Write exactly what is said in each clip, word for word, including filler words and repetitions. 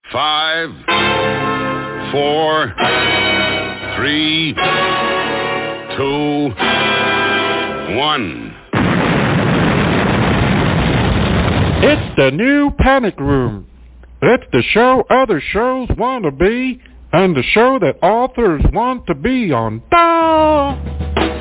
Five, four, three, two, one. It's the new Panic Room. It's the show other shows want to be, and the show that authors want to be on. Da!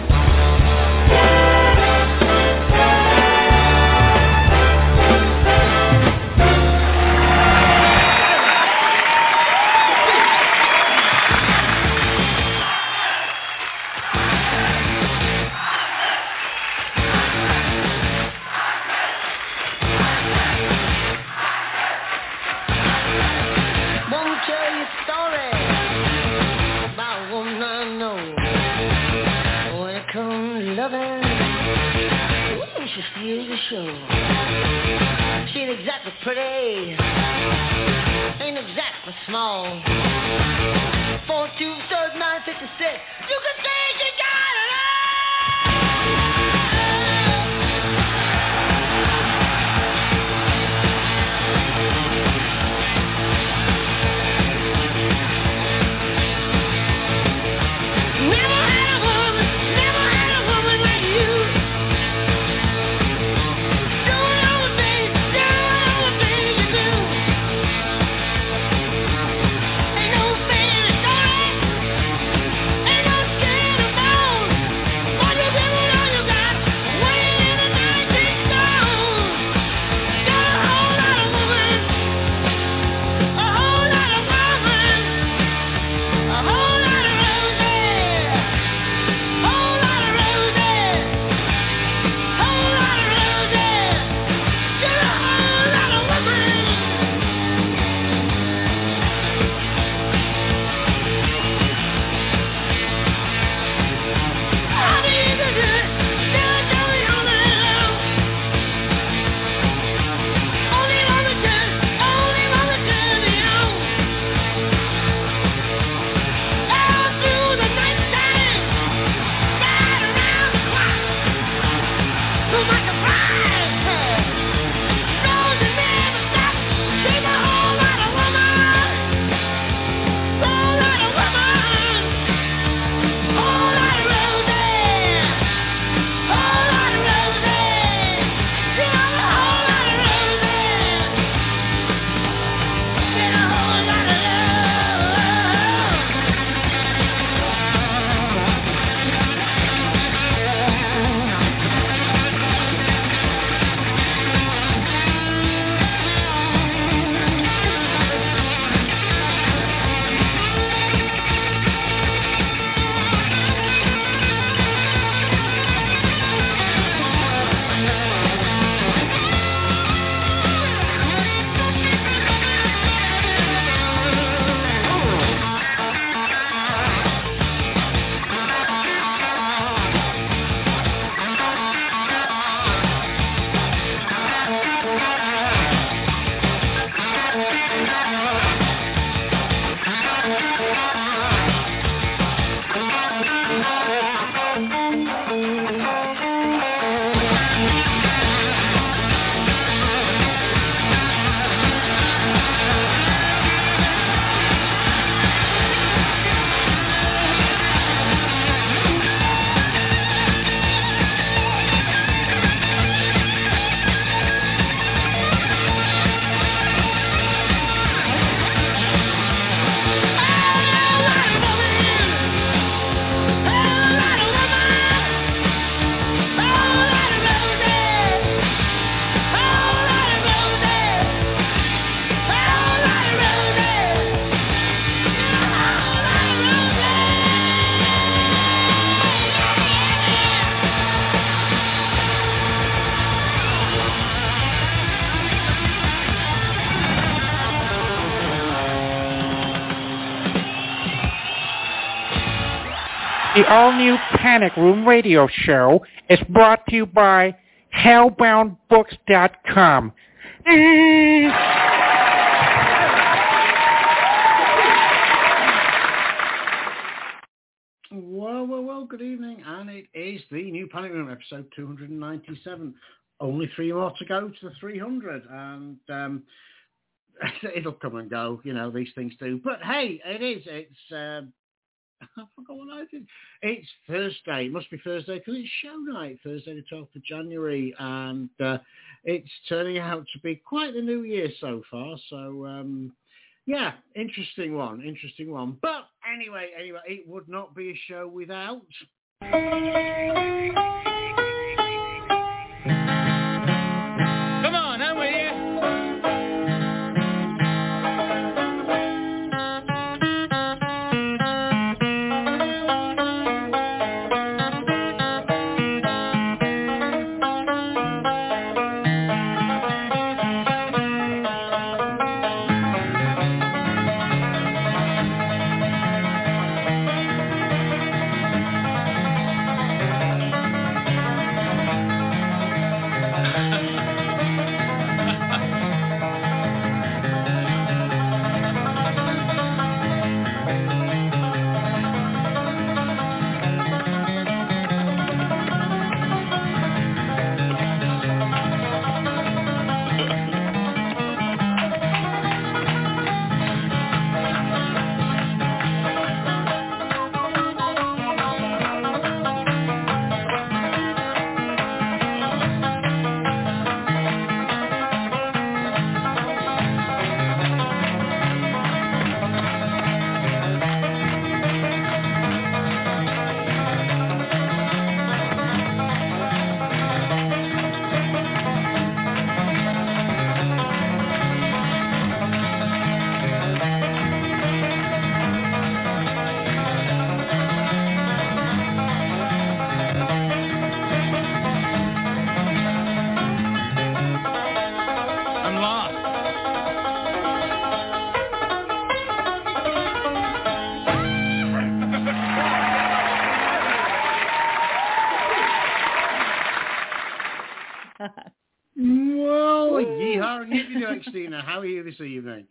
She ain't exactly pretty, ain't exactly small. Four two third nine fifty six. You can say she got it all. Never had a woman, never had a woman like you. The all-new Panic Room radio show is brought to you by hellbound books dot com. Well, well, well, good evening, and it is the new Panic Room, episode two hundred ninety-seven. Only three more to go to the three hundred, and um, it'll come and go. You know, these things do. But hey, it is. It's. Um, I forgot what I did. It's Thursday. It must be Thursday because it's show night, Thursday the twelfth of January. And uh, it's turning out to be quite the new year so far. So, um, yeah, interesting one. Interesting one. But anyway, anyway, it would not be a show without... Come on, I'm with you. Well, yeehaw and yippee Christina. How are you this evening?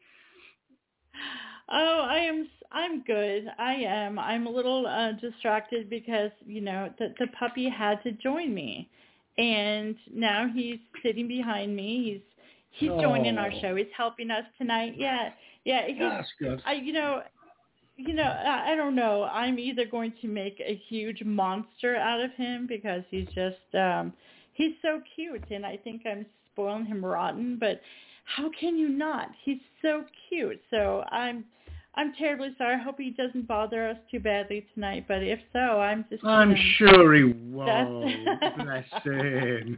Oh, I am. I'm good. I am. I'm a little uh, distracted because you know the the puppy had to join me, and now he's sitting behind me. He's he's oh. joining our show. He's helping us tonight. Yeah, yeah. He's, That's good. I, you know, you know. I, I don't know. I'm either going to make a huge monster out of him because he's just um, he's so cute, and I think I'm spoiling him rotten. But how can you not? He's so cute. So I'm. I'm terribly sorry. I hope he doesn't bother us too badly tonight. But if so, I'm just. I'm gonna... sure he won't. Bless him.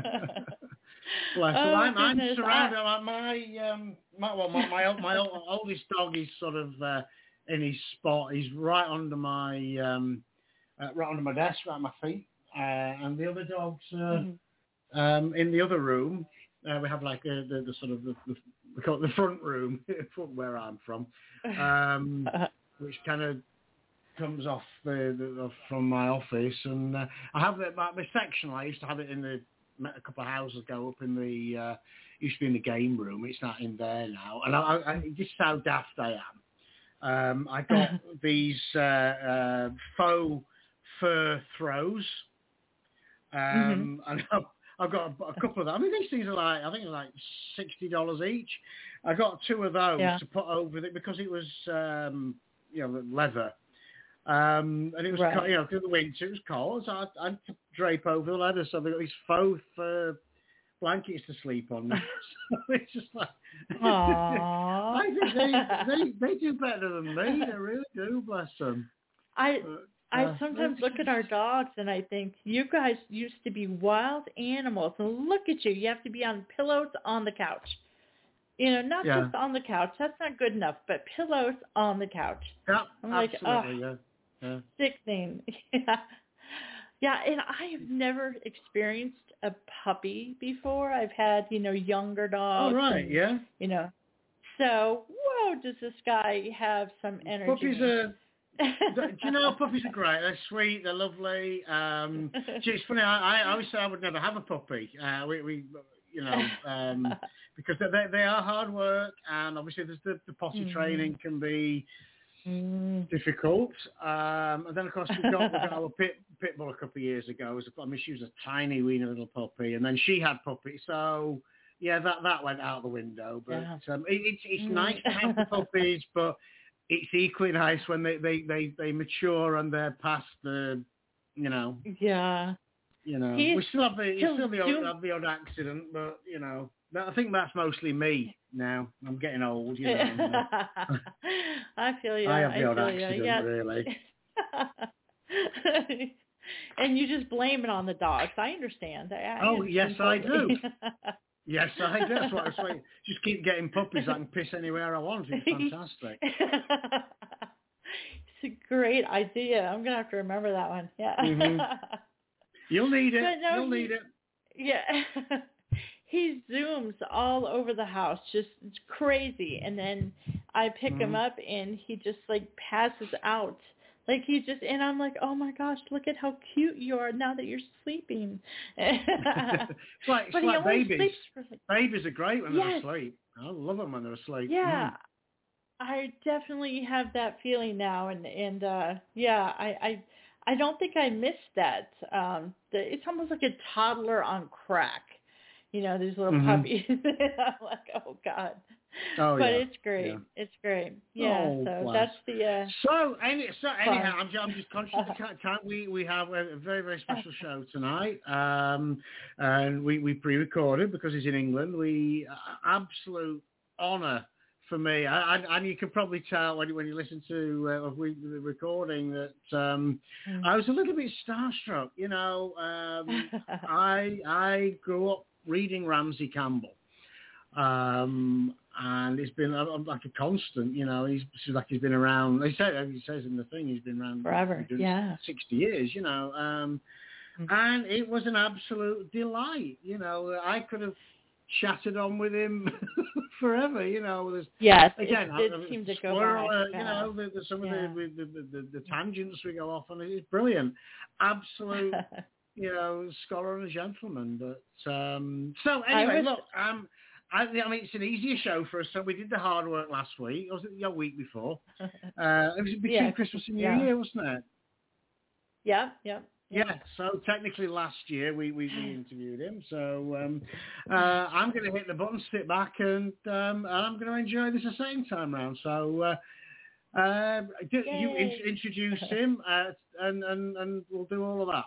Bless oh, him. I'm, I'm goodness. surrounded. I... My um, my well, my my, my oldest dog is sort of uh, in his spot. He's right under my um, uh, right under my desk, right at my feet, uh, and the other dog's uh, mm-hmm. um, in the other room. Uh, we have like a, the, the sort of the, the we call it the front room from where I'm from, um, which kind of comes off the, the from my office, and uh, I have it, my, my section. I used to have it in the a couple of houses ago up in the uh, used to be in the game room. It's not in there now, and I, I, I just how daft I am. Um, I got these uh, uh, faux fur throws, um, mm-hmm. and. I, I've got a, a couple of them. I mean, these things are like, I think they're like sixty dollars each. I got two of those yeah. to put over it because it was, um, you know, leather. Um, and it was, right. you know, through the winter, it was cold, so I I'd drape over the leather. So they got these faux fur blankets to sleep on now. So it's just like, I think they, they, they do better than me. They really do, bless them. I... But, I Uh, sometimes look at our dogs and I think, you guys used to be wild animals. And look at you. You have to be on pillows on the couch. You know, not yeah. just on the couch. That's not good enough, but pillows on the couch. Yeah, I'm like, absolutely, oh, yeah. yeah. sickening. yeah. yeah, and I have never experienced a puppy before. I've had, you know, younger dogs. Oh, right, and, yeah. You know, so, whoa, does this guy have some energy? Puppies are... Do you know, puppies are great. They're sweet. They're lovely. Um, gee, it's funny. I, I always say I would never have a puppy. Uh, we, we, you know, um, because they they are hard work, and obviously there's the, the potty mm. training can be mm. difficult. Um, and then of course we got we got our pit pit bull a couple of years ago. I mean, she was a tiny weeny little puppy, and then she had puppies. So yeah, that that went out the window. But Yeah. um, it, it's it's Mm. nice to have the puppies, but it's equally nice when they, they, they, they mature and they're past the, you know, Yeah. you know. He's- we still have the you he'll still the do- odd, have the odd accident, but you know, that, I think that's mostly me now. I'm getting old, you know. I feel you. I have the odd feel you. accident, Yeah. really. And you just blame it on the dogs. I understand. I, I Oh, understand yes, I totally. Yes, I do. That's what I was saying. Just keep getting puppies. I can piss anywhere I want. It's fantastic. It's a great idea. I'm gonna have to remember that one. Yeah. Mhm. You'll need it. But no, You'll he- need it. Yeah. He zooms all over the house, just it's crazy. And then I pick him Mhm. up and he just like passes out. Like he just, and I'm like, oh my gosh, look at how cute you are now that you're sleeping. It's like, it's But he like only babies. sleeps for like, Babies are great when they're Yes. asleep. I love them when they're asleep. yeah. Mm. I definitely have that feeling now, and and uh yeah, I I I don't think I missed that. Um, the, it's almost like a toddler on crack, you know, these little Mhm. puppies. I'm like, oh god, Oh, but yeah. it's great. Yeah. It's great. Yeah. Oh, so bless. that's the. Uh, So, any, so anyhow, Fine. I'm just, I'm just conscious of the ca- time. We we have a very very special show tonight, um, and we, we pre-recorded because he's in England. We uh, absolute honour for me, I, I, and you can probably tell when you when you listen to uh, we, the recording that um, Mm. I was a little bit starstruck. You know, um, I I grew up reading Ramsey Campbell. Um, and it's been uh, like a constant, you know. He's it's like he's been around. He says he says in the thing he's been around Forever, doing yeah. sixty years, you know. Um, Mhm. and it was an absolute delight, you know. I could have chatted on with him forever, you know. There's, Yes, again, it did I- seem to go spoiler by. alert, fast. you know, the, the, some Yeah. of the, the, the, the, the tangents we go off on. It's brilliant, absolute. You know, scholar and a gentleman. But um, so anyway, was- look, um, I, I mean, it's an easier show for us. So we did the hard work last week. Or was it the week before? Uh, it was between Yeah, Christmas and New yeah. Year, wasn't it? yeah, yeah. Yeah. So technically, last year we we, we interviewed him. So um, uh, I'm going to hit the button, sit back, and um, and I'm going to enjoy this a second time round. So. Uh, uh, you in, Yay. introduce him, uh, and, and, and we'll do all of that.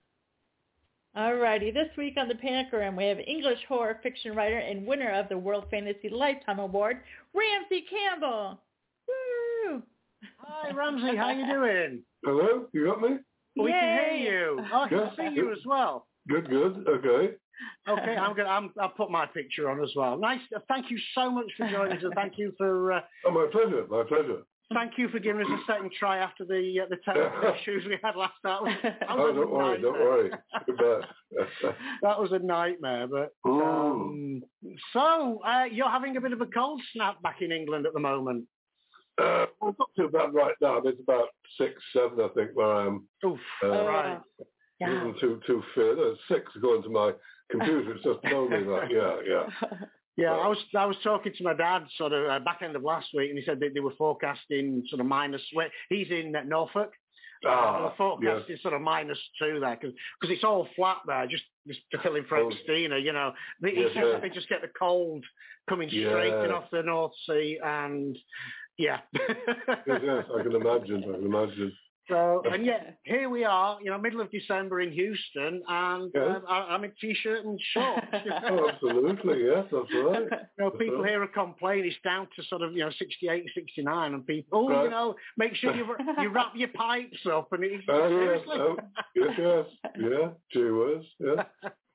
Alrighty, this week on the Panic-O-Ram, we have English horror fiction writer and winner of the World Fantasy Lifetime Award, Ramsey Campbell. Woo! Hi, Ramsey. How you doing? Hello, you got me? We can Yay. hear you. Oh, I can Yeah. see you as well. Good, good. Okay. Okay, I'm gonna. I'm, I'll put my picture on as well. Nice. Uh, thank you so much for joining us, and thank you for uh, Oh, my pleasure. My pleasure. thank you for giving us a second try after the uh, the technical issues we had last night. That Oh, was a don't worry, don't nightmare. worry. Too bad. That was a nightmare. But Mm. um, so uh, you're having a bit of a cold snap back in England at the moment. uh, well, it's not too bad right now. It's about six, seven, I think, where I am. Oof. Uh, right. Yeah. Isn't too too fair. There's six according to my computer. It's just told me that. Yeah, yeah. Yeah, I was I was talking to my dad sort of uh, back end of last week, and he said that they were forecasting sort of minus. He's in uh, Norfolk. Uh, Ah, they were forecasting yes. sort of minus two there because it's all flat there, just just to fill in for Oh. Christina, you know. They, Yes, they, yes. they just get the cold coming straight in Yeah. off the North Sea, and yeah. Yes, yes, I can imagine. I can imagine. So, and yet, here we are, you know, middle of December in Houston, and Yeah. uh, I- I'm in T-shirt and shorts. Oh, absolutely. Yes, that's right. You know, people right. here are complaining it's down to sort of, you know, sixty-eight, sixty-nine, and people, oh, Right. you know, make sure you you wrap your pipes up, and it's Oh, yes, seriously. oh, yes, yes. Yeah, two words. Yeah.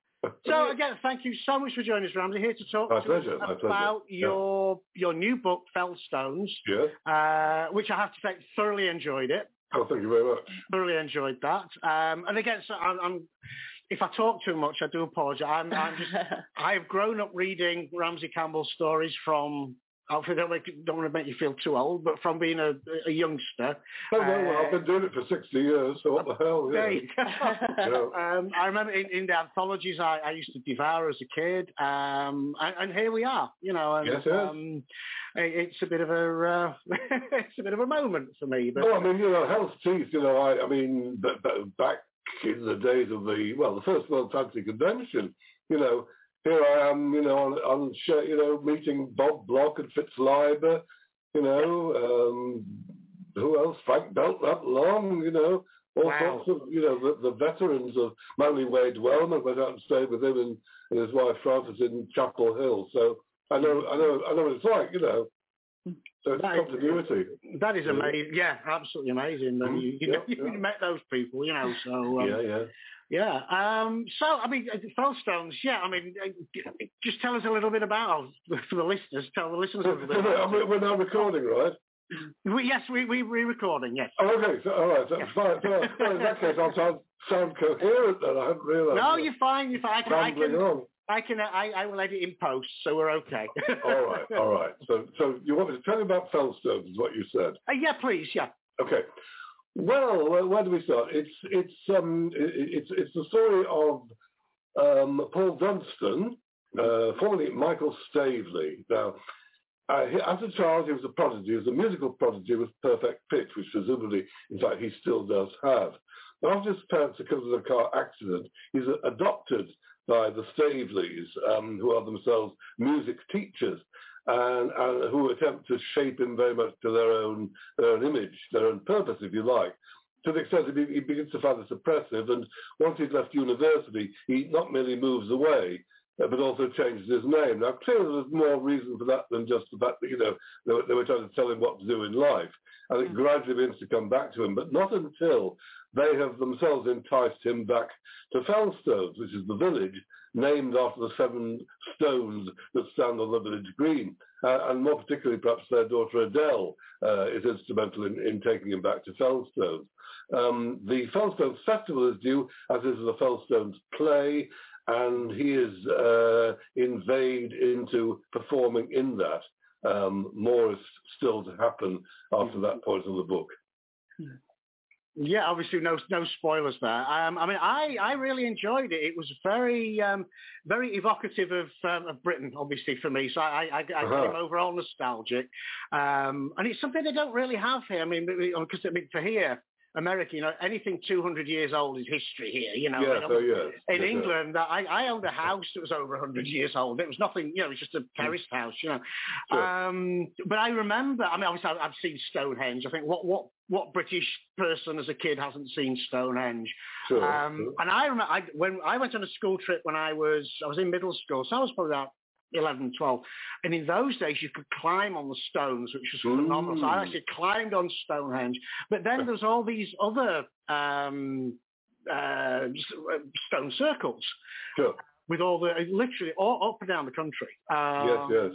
So again, thank you so much for joining us, Ramsey. Here to talk My to pleasure, us my pleasure. about Yeah. your your new book, Fellstones, Yes. uh, which I have to say thoroughly enjoyed it. Oh, thank you very much. Thoroughly enjoyed that. Um, and again, so I'm, I'm if I talk too much, I do apologise. I'm, I'm just I've grown up reading Ramsey Campbell stories from. Hopefully, don't, make, don't want to make you feel too old, but from being a, a youngster. Oh, no, well, uh, I've been doing it for sixty years, so what the hell, There yeah. you go. um, I remember in, in the anthologies I, I used to devour as a kid, um, and, and here we are. You know, and, Yes, yes. um, it, it's a bit of a uh, it's a bit of a moment for me. But No, I mean, you know, Hell's Teeth, you know, I, I mean, b- b- back in the days of the, well, the first World Fantasy Convention, you know, here I am, you know, on, on you know, meeting Bob Block and Fitz Leiber, you know, um, who else? Frank Belknap Long, you know, all Wow. sorts of, you know, the, the veterans of Manly Wade Wellman went out and stayed with him and, and his wife Frances in Chapel Hill. So I know, I know, I know what it's like, you know. So it's That continuity. Is, that is amazing. Yeah, absolutely amazing. Mm-hmm. You, you, yeah, know, yeah. you met those people, you know. So um, yeah, yeah. Yeah. Um, so, I mean, Fellstones, yeah, I mean, just tell us a little bit about, for the listeners, tell the listeners a little bit about it. We're now recording, right? We, yes, we, we, we're recording, yes. Oh, okay, so, all right, so, yeah. fine. So, well, in that case, I'll sound, sound coherent then, I hadn't realised. No, you're fine, you're fine. I can, I can, on. I, can I, I will edit in post, so we're okay. all right, all right. So, so you want me to tell me about Fellstones, is what you said? Uh, yeah, please, yeah. Okay. Well, where do we start? It's it's um it's it's the story of um, Paul Dunstan, uh, formerly Michael Staveley. Now, uh, he, as a child, he was a prodigy. He was a musical prodigy with perfect pitch, which presumably, in fact, he still does have. After his parents succumbed to a car accident, he's adopted by the Staveleys, um, who are themselves music teachers. And, and who attempt to shape him very much to their own, their own image, their own purpose, if you like, to the extent that he, he begins to find this oppressive. And once he's left university, he not merely moves away, uh, but also changes his name. Now, clearly there's more reason for that than just the fact that, you know, they were, they were trying to tell him what to do in life. And it gradually begins to come back to him, but not until they have themselves enticed him back to Fellstones, which is the village named after the seven stones that stand on the village green. Uh, and more particularly, perhaps their daughter Adele uh, is instrumental in, in taking him back to Fellstones. Um, the Fellstones Festival is due, as is the Fellstones play, and he is uh, inveigled into performing in that. Um, more is still to happen after that point of the book. Yeah, obviously no no spoilers there. Um, I mean, I, I really enjoyed it. It was very um, very evocative of um, of Britain, obviously for me. So I I, I uh-huh. came over all nostalgic, um, and it's something they don't really have here. I mean, because I mean for here. America, you know, anything two hundred years old is history here, you know. Yeah, I mean, so, yes, in yes, England, yes. I, I owned a house that was over one hundred years old. It was nothing, you know, it was just a terraced house, you know. Sure. Um, but I remember, I mean, obviously I've seen Stonehenge. I think what, what, what British person as a kid hasn't seen Stonehenge? Sure, um, sure. And I remember, I, when I went on a school trip when I was, I was in middle school, so I was probably about eleven, twelve. And in those days, you could climb on the stones, which was phenomenal. Mm. So I actually climbed on Stonehenge. But then there's all these other um, uh, stone circles. Sure. With all the, literally all up and down the country. Um, yes, yes.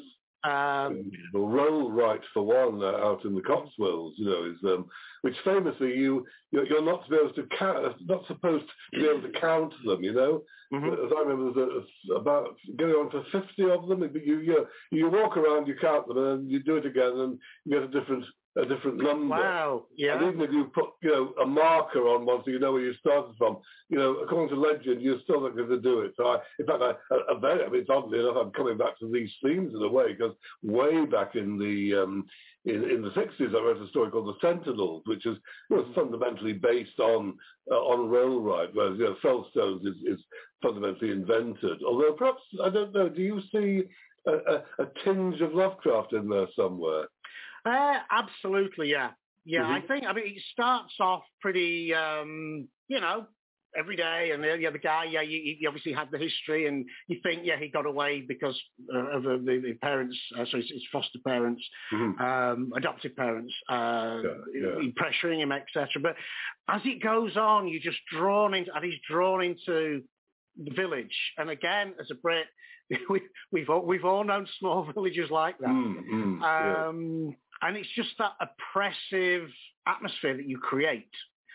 Um, the Rollright, for one, uh, out in the Cotswolds, you know, is um, which famously you you're, you're not to be able to count, not supposed to be able to count them, you know. Mm-hmm. As I remember, there's a, about getting on to fifty of them. You you you walk around, you count them, and you do it again, and you get a different a different number. Wow! Yeah. And even if you put you know a marker on one, so you know where you started from, you know, according to legend, you're still not going to do it. So, I, in fact, I, I, I mean, it's oddly enough, I'm coming back to these themes in a way because way back in the um, in, in the sixties, I wrote a story called The Sentinels, which is you know, fundamentally based on uh, on Rollright, whereas you know, Fellstones is, is fundamentally invented. Although perhaps I don't know. Do you see a, a, a tinge of Lovecraft in there somewhere? Uh, absolutely, yeah. Yeah, mm-hmm. I think, I mean, it starts off pretty, um, you know, every day, and the, yeah, the guy, yeah, he, he obviously had the history, and you think, yeah, he got away because uh, of the, the, the parents, uh, so his, his foster parents, mm-hmm. um, adoptive parents, uh, yeah, yeah. pressuring him, et cetera. But as it goes on, you're just drawn into, and he's drawn into the village. And again, as a Brit, we, we've all, we've all known small villages like that. Mm, mm, um, yeah. And it's just that oppressive atmosphere that you create.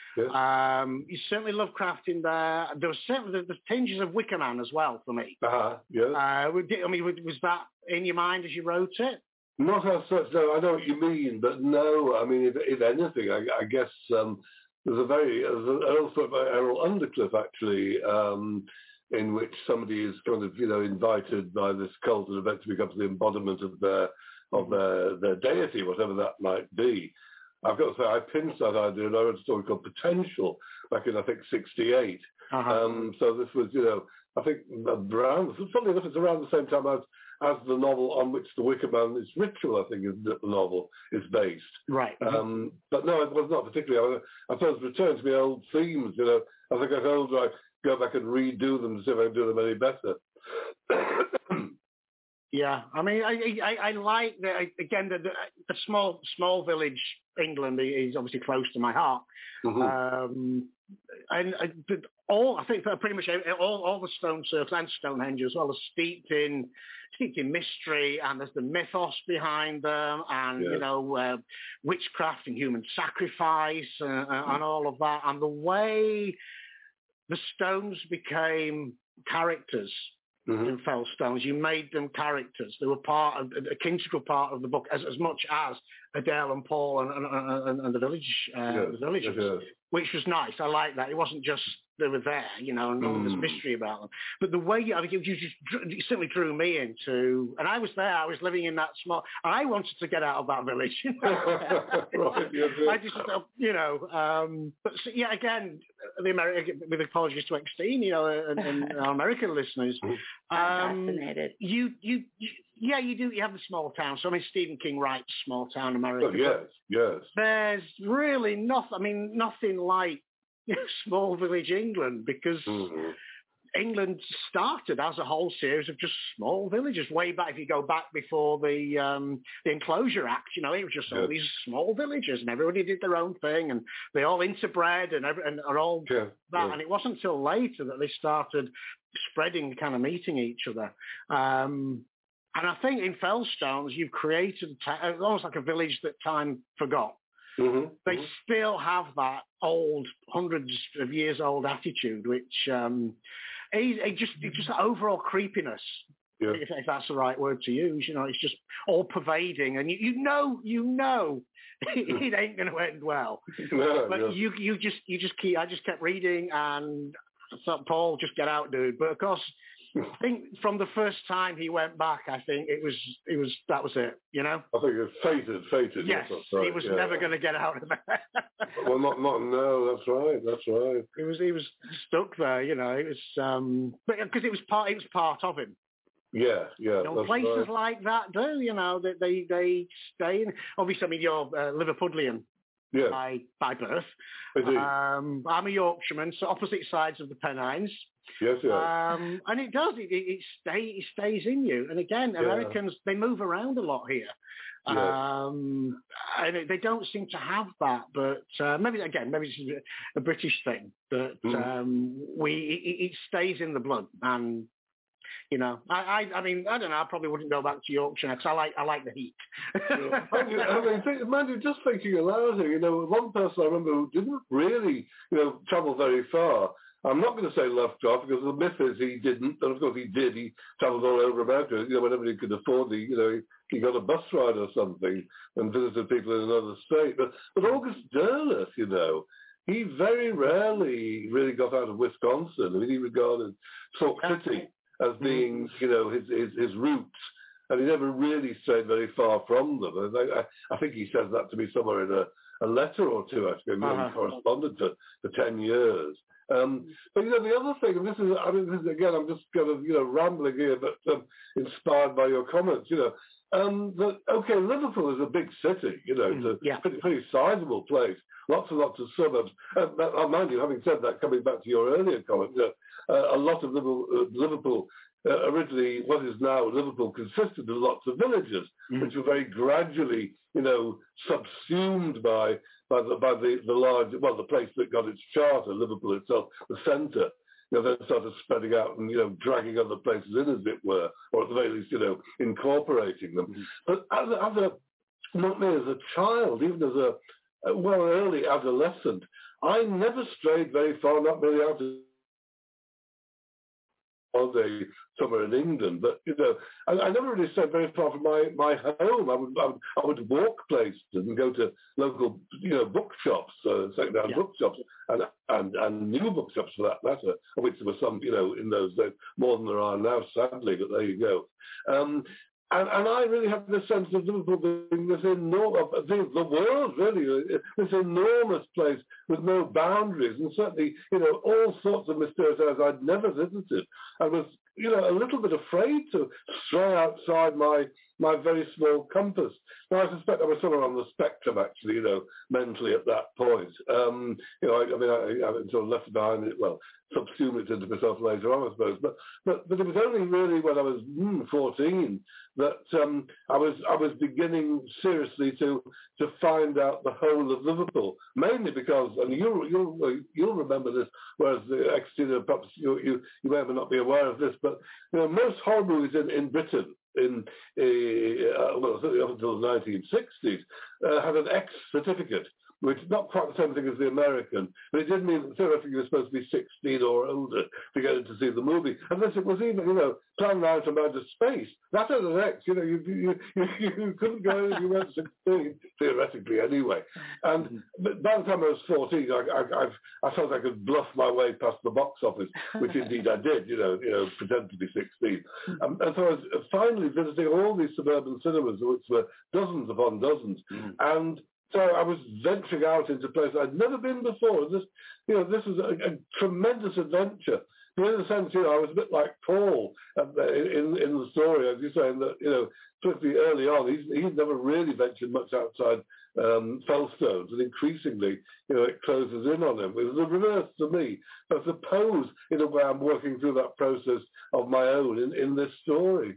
Yeah. Um, you certainly Lovecraft in there. There was certainly the, the tinges of Wicker Man as well for me. Uh-huh, yeah. Uh, I mean, was that in your mind as you wrote it? Not as such, no. I know what you mean, but no. I mean, if, if anything, I, I guess um, there's a very, there's an old story by Errol Undercliffe, actually, um, in which somebody is kind of, you know, invited by this cult and eventually becomes the embodiment of their of their, their deity, whatever that might be. I've got to say, I pinced that idea and I wrote a story called Potential back in, I think, sixty-eight. Uh-huh. Um, so this was, you know, I think around, funnily enough, it's around the same time as as the novel on which The Wicker Man is Ritual, I think, is that the novel is based. Right. Um, but no, it was not particularly. I, I suppose return to my old themes. You know, as I get older, I go back and redo them to see if I can do them any better. Yeah, I mean, I I, I like the again the, the the small small village England is obviously close to my heart, Mm-hmm. um, and uh, the- all I think pretty much all all the stone circles and Stonehenge as well are steeped in steeped in mystery, and there's the mythos behind them, and Yes. you know uh, witchcraft and human sacrifice uh, uh, and all of that, and the way the stones became characters. Mm-hmm. In Fellstones, you made them characters. They were part of a integral part of the book, as as much as Adele and Paul and and, and, and the village, uh, Yes, the villagers, yes, yes. which was nice. I like that. It wasn't just they were there, you know, and Mm. there's mystery about them. But the way you, I mean, you just drew, you certainly drew me into, and I was there. I was living in that small. I wanted to get out of that village. You know? Right, yes, yes. I just, you know, um, but so, yeah, again, the American, with apologies to Extine, you know, and, and our American listeners. I'm Um, fascinated. you, you, you, yeah, you do. You have the small town. So I mean, Stephen King writes small town America. Oh, yes, yes. There's really nothing. I mean, nothing like you know, small village England, because Mm-hmm. England started as a whole series of just small villages way back. If you go back before the um, the Enclosure Act, you know, it was just all Yes. these small villages, and everybody did their own thing, and they all interbred and, every, and are all Yeah, that. yeah. And it wasn't until later that they started spreading, kind of meeting each other. Um, and I think in Fellstones, you've created ta- almost like a village that time forgot. Mm-hmm. They still have that old, hundreds of years old attitude, which um, it, it just it's just that overall creepiness, Yeah. if, if that's the right word to use. You know, it's just all pervading, and you, you know, you know, it ain't going to end well. No, But yeah. you you just you just keep. I just kept reading, and I thought, Paul, just get out, dude. But of course, I think from the first time he went back, I think it was it was that was it. You know. I think it's fated, fated. Yes, that's right, he was yeah. never going to get out of there. Well, not, not, no, that's right, that's right. He was he was stuck there, you know. It was um, but because it was part it was part of him. Yeah, yeah, You know, that's places right. like that do, you know, that they, they stay in. Obviously, I mean, you're uh, Liverpudlian Yeah, by by birth. indeed. Um, I'm a Yorkshireman, so opposite sides of the Pennines. yes, yes. Um, and it does, it, it, it, stay, it stays in you. And again, Yeah. Americans, they move around a lot here. Yes. Um, and it, they don't seem to have that, but uh, maybe, again, maybe it's a British thing, but Mm. um, we it, it stays in the blood. And, you know, I, I, I mean, I don't know, I probably wouldn't go back to Yorkshire because I like, I like the heat. Yeah. I mean, I mean, think, mind you, just thinking aloud here, you know, one person I remember who didn't really, you know, travel very far. I'm not going to say Lovejoy because the myth is he didn't, and of course he did. He travelled all over America, you know, whenever he could afford it. You know, he, he got a bus ride or something and visited people in another state. But, but August Derleth, you know, he very rarely really got out of Wisconsin. I mean, he regarded Sauk City as being, you know, his, his, his roots. And he never really strayed very far from them. And I, I, I think he says that to me somewhere in a, a letter or two, actually. You know, Uh-huh. he corresponded for, for ten years. Um, but, you know, the other thing, and this is, I mean, this is, again, I'm just kind of, you know, rambling here, but um, inspired by your comments, you know, um, that, okay, Liverpool is a big city, you know, it's a Yeah. pretty, pretty sizable place, lots and lots of suburbs. Uh, but, uh, mind you, having said that, coming back to your earlier comment, you know, uh, a lot of Liverpool, uh, Liverpool uh, originally, what is now Liverpool, consisted of lots of villages, Mm. which were very gradually, you know, subsumed by by the by the, the large, well, the place that got its charter, Liverpool itself, the centre, you know, then started spreading out and, you know, dragging other places in, as it were, or at the very least, you know, incorporating them. Mm. But as a, as a, not me as a child, even as a, a well, early adolescent, I never strayed very far, not really out of holiday somewhere in England, but you know, I, I never really stayed very far from my, my home. I would, I would I would walk places and go to local, you know, bookshops, uh, second-hand Yeah. bookshops, and, and and new bookshops for that matter, of which there were some, you know, in those days more than there are now, sadly. But there you go. Um, And, and I really have this sense of Liverpool being this enormous, the, the world really, this enormous place with no boundaries, and certainly, you know, all sorts of mysterious areas I'd never visited. I was, you know, a little bit afraid to stray outside my my very small compass. Now, I suspect I was somewhere on the spectrum, actually, you know, mentally at that point. Um, you know, I, I mean, I, I sort of left behind it, well, subsumed it into myself later on, I suppose. But but, but it was only really when I was mm, fourteen that um, I was I was beginning seriously to to find out the whole of Liverpool. Mainly because, and you'll you'll you'll remember this, whereas the ex-student, perhaps you, you you may not be aware of this, but you know, most horror movies in, in Britain in uh, well, certainly up until the nineteen sixties uh, had an X certificate, which is not quite the same thing as the American, but it did mean that theoretically you were supposed to be sixteen or older to get in to see the movie, unless it was even, you know, Plan nine from Outer Space. That had an X, you know, you, you, you, you couldn't go in if you weren't sixteen, theoretically anyway. And by the time I was fourteen, I, I, I've, I felt I could bluff my way past the box office, which indeed I did, you know, you know, pretend to be sixteen. Um, and so I was finally visiting all these suburban cinemas, which were dozens upon dozens, mm. and so I was venturing out into places I'd never been before. This, you know, this was a, a tremendous adventure. But in a sense, you know, I was a bit like Paul in in the story, as you're saying that, you know, particularly early on, he's, he'd never really ventured much outside um, Fellstones, and increasingly, you know, it closes in on him. It was the reverse to me. I suppose, in a way, I'm working through that process of my own in, in this story.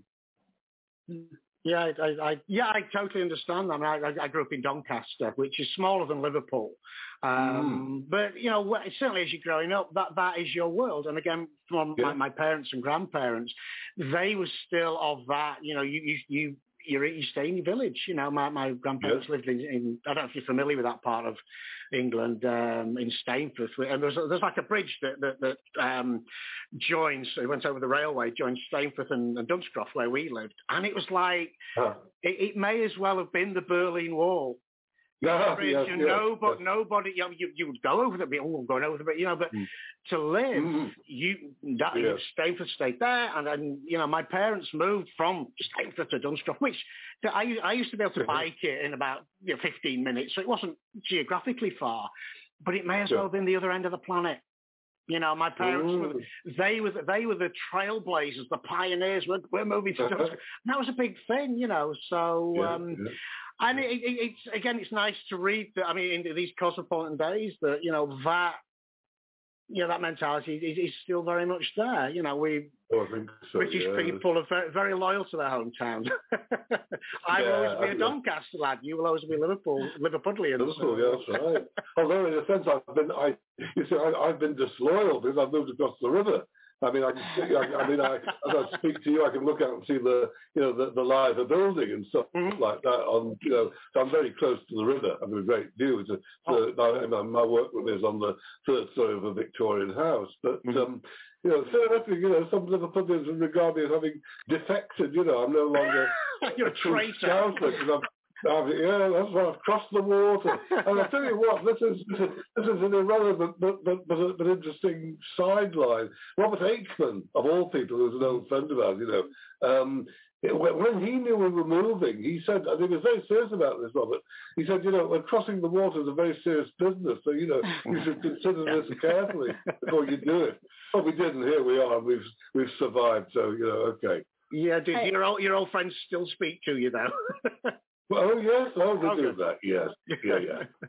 Yeah, I, I, yeah, I totally understand that. I, mean, I, I grew up in Doncaster, which is smaller than Liverpool. Um, mm. But, you know, certainly as you're growing up, that, that is your world. And again, from yeah. my, my parents and grandparents, they were still of that, you know, you, you, you You're, you stay in your village. You know, my, my grandparents yeah. lived in, in, I don't know if you're familiar with that part of England, um, in Stainforth. And there's, there's like a bridge that, that, that um, joins, it went over the railway, joins Stainforth and, and Dunscroft, where we lived. And it was like, huh. it, it may as well have been the Berlin Wall. Yeah, bridge, yes, and yes, nobody, yes. nobody, you, know, you, you would go over the bit, oh, I'm going over the bit, you know, but mm. to live, mm. you, that, yes. Stainforth stayed there, and then, you know, my parents moved from Stainforth to Dunscroft, which I, I used to be able to bike it in about, you know, fifteen minutes, so it wasn't geographically far, but it may as well have been the other end of the planet. You know, my parents, were, they were they were the trailblazers, the pioneers. We're, we're moving to Dunscroft. That was a big thing, you know, so... Yeah, um, yeah. And it, it, it's, again, it's nice to read that, I mean, in these cosmopolitan days, that, you know, that, you know, that mentality is, is still very much there. You know, we, oh, I think so, British yeah. people are very, very loyal to their hometown. I will yeah, always be a Doncaster lad. You will always be Liverpool, Liverpudlian. Liverpool, yeah, that's right. Although, in a sense, I've been, I, you see, I, I've been disloyal because I've moved across the river. I mean, I, can see, I, I mean, I, as I speak to you, I can look out and see the, you know, the, the lie of the building and stuff mm-hmm. like that. On, you know, so I'm very close to the river. I mean, a great view. To, oh. to, my, my workroom is on the third story of a Victorian house. But mm-hmm. um, you know, theoretically, you know, some Liverpoolians regard me as having defected. You know, I'm no longer You're a traitor. Scouser because I'm. I've, yeah, that's why I've crossed the water. And I tell you what, this is this is an irrelevant but but but, but interesting sideline. Robert Aikman, of all people, who's an old friend of ours, you know, um, it, when he knew we were moving, he said, and he was very serious about this, Robert. He said, you know, when crossing the water is a very serious business, so you know you should consider this carefully before you do it. Well, we did, and here we are, and we've we've survived. So you know, okay. Yeah, did hey. your old your old friends still speak to you though? Well, oh, yes, oh, we okay. do that, yes. Yeah, yeah.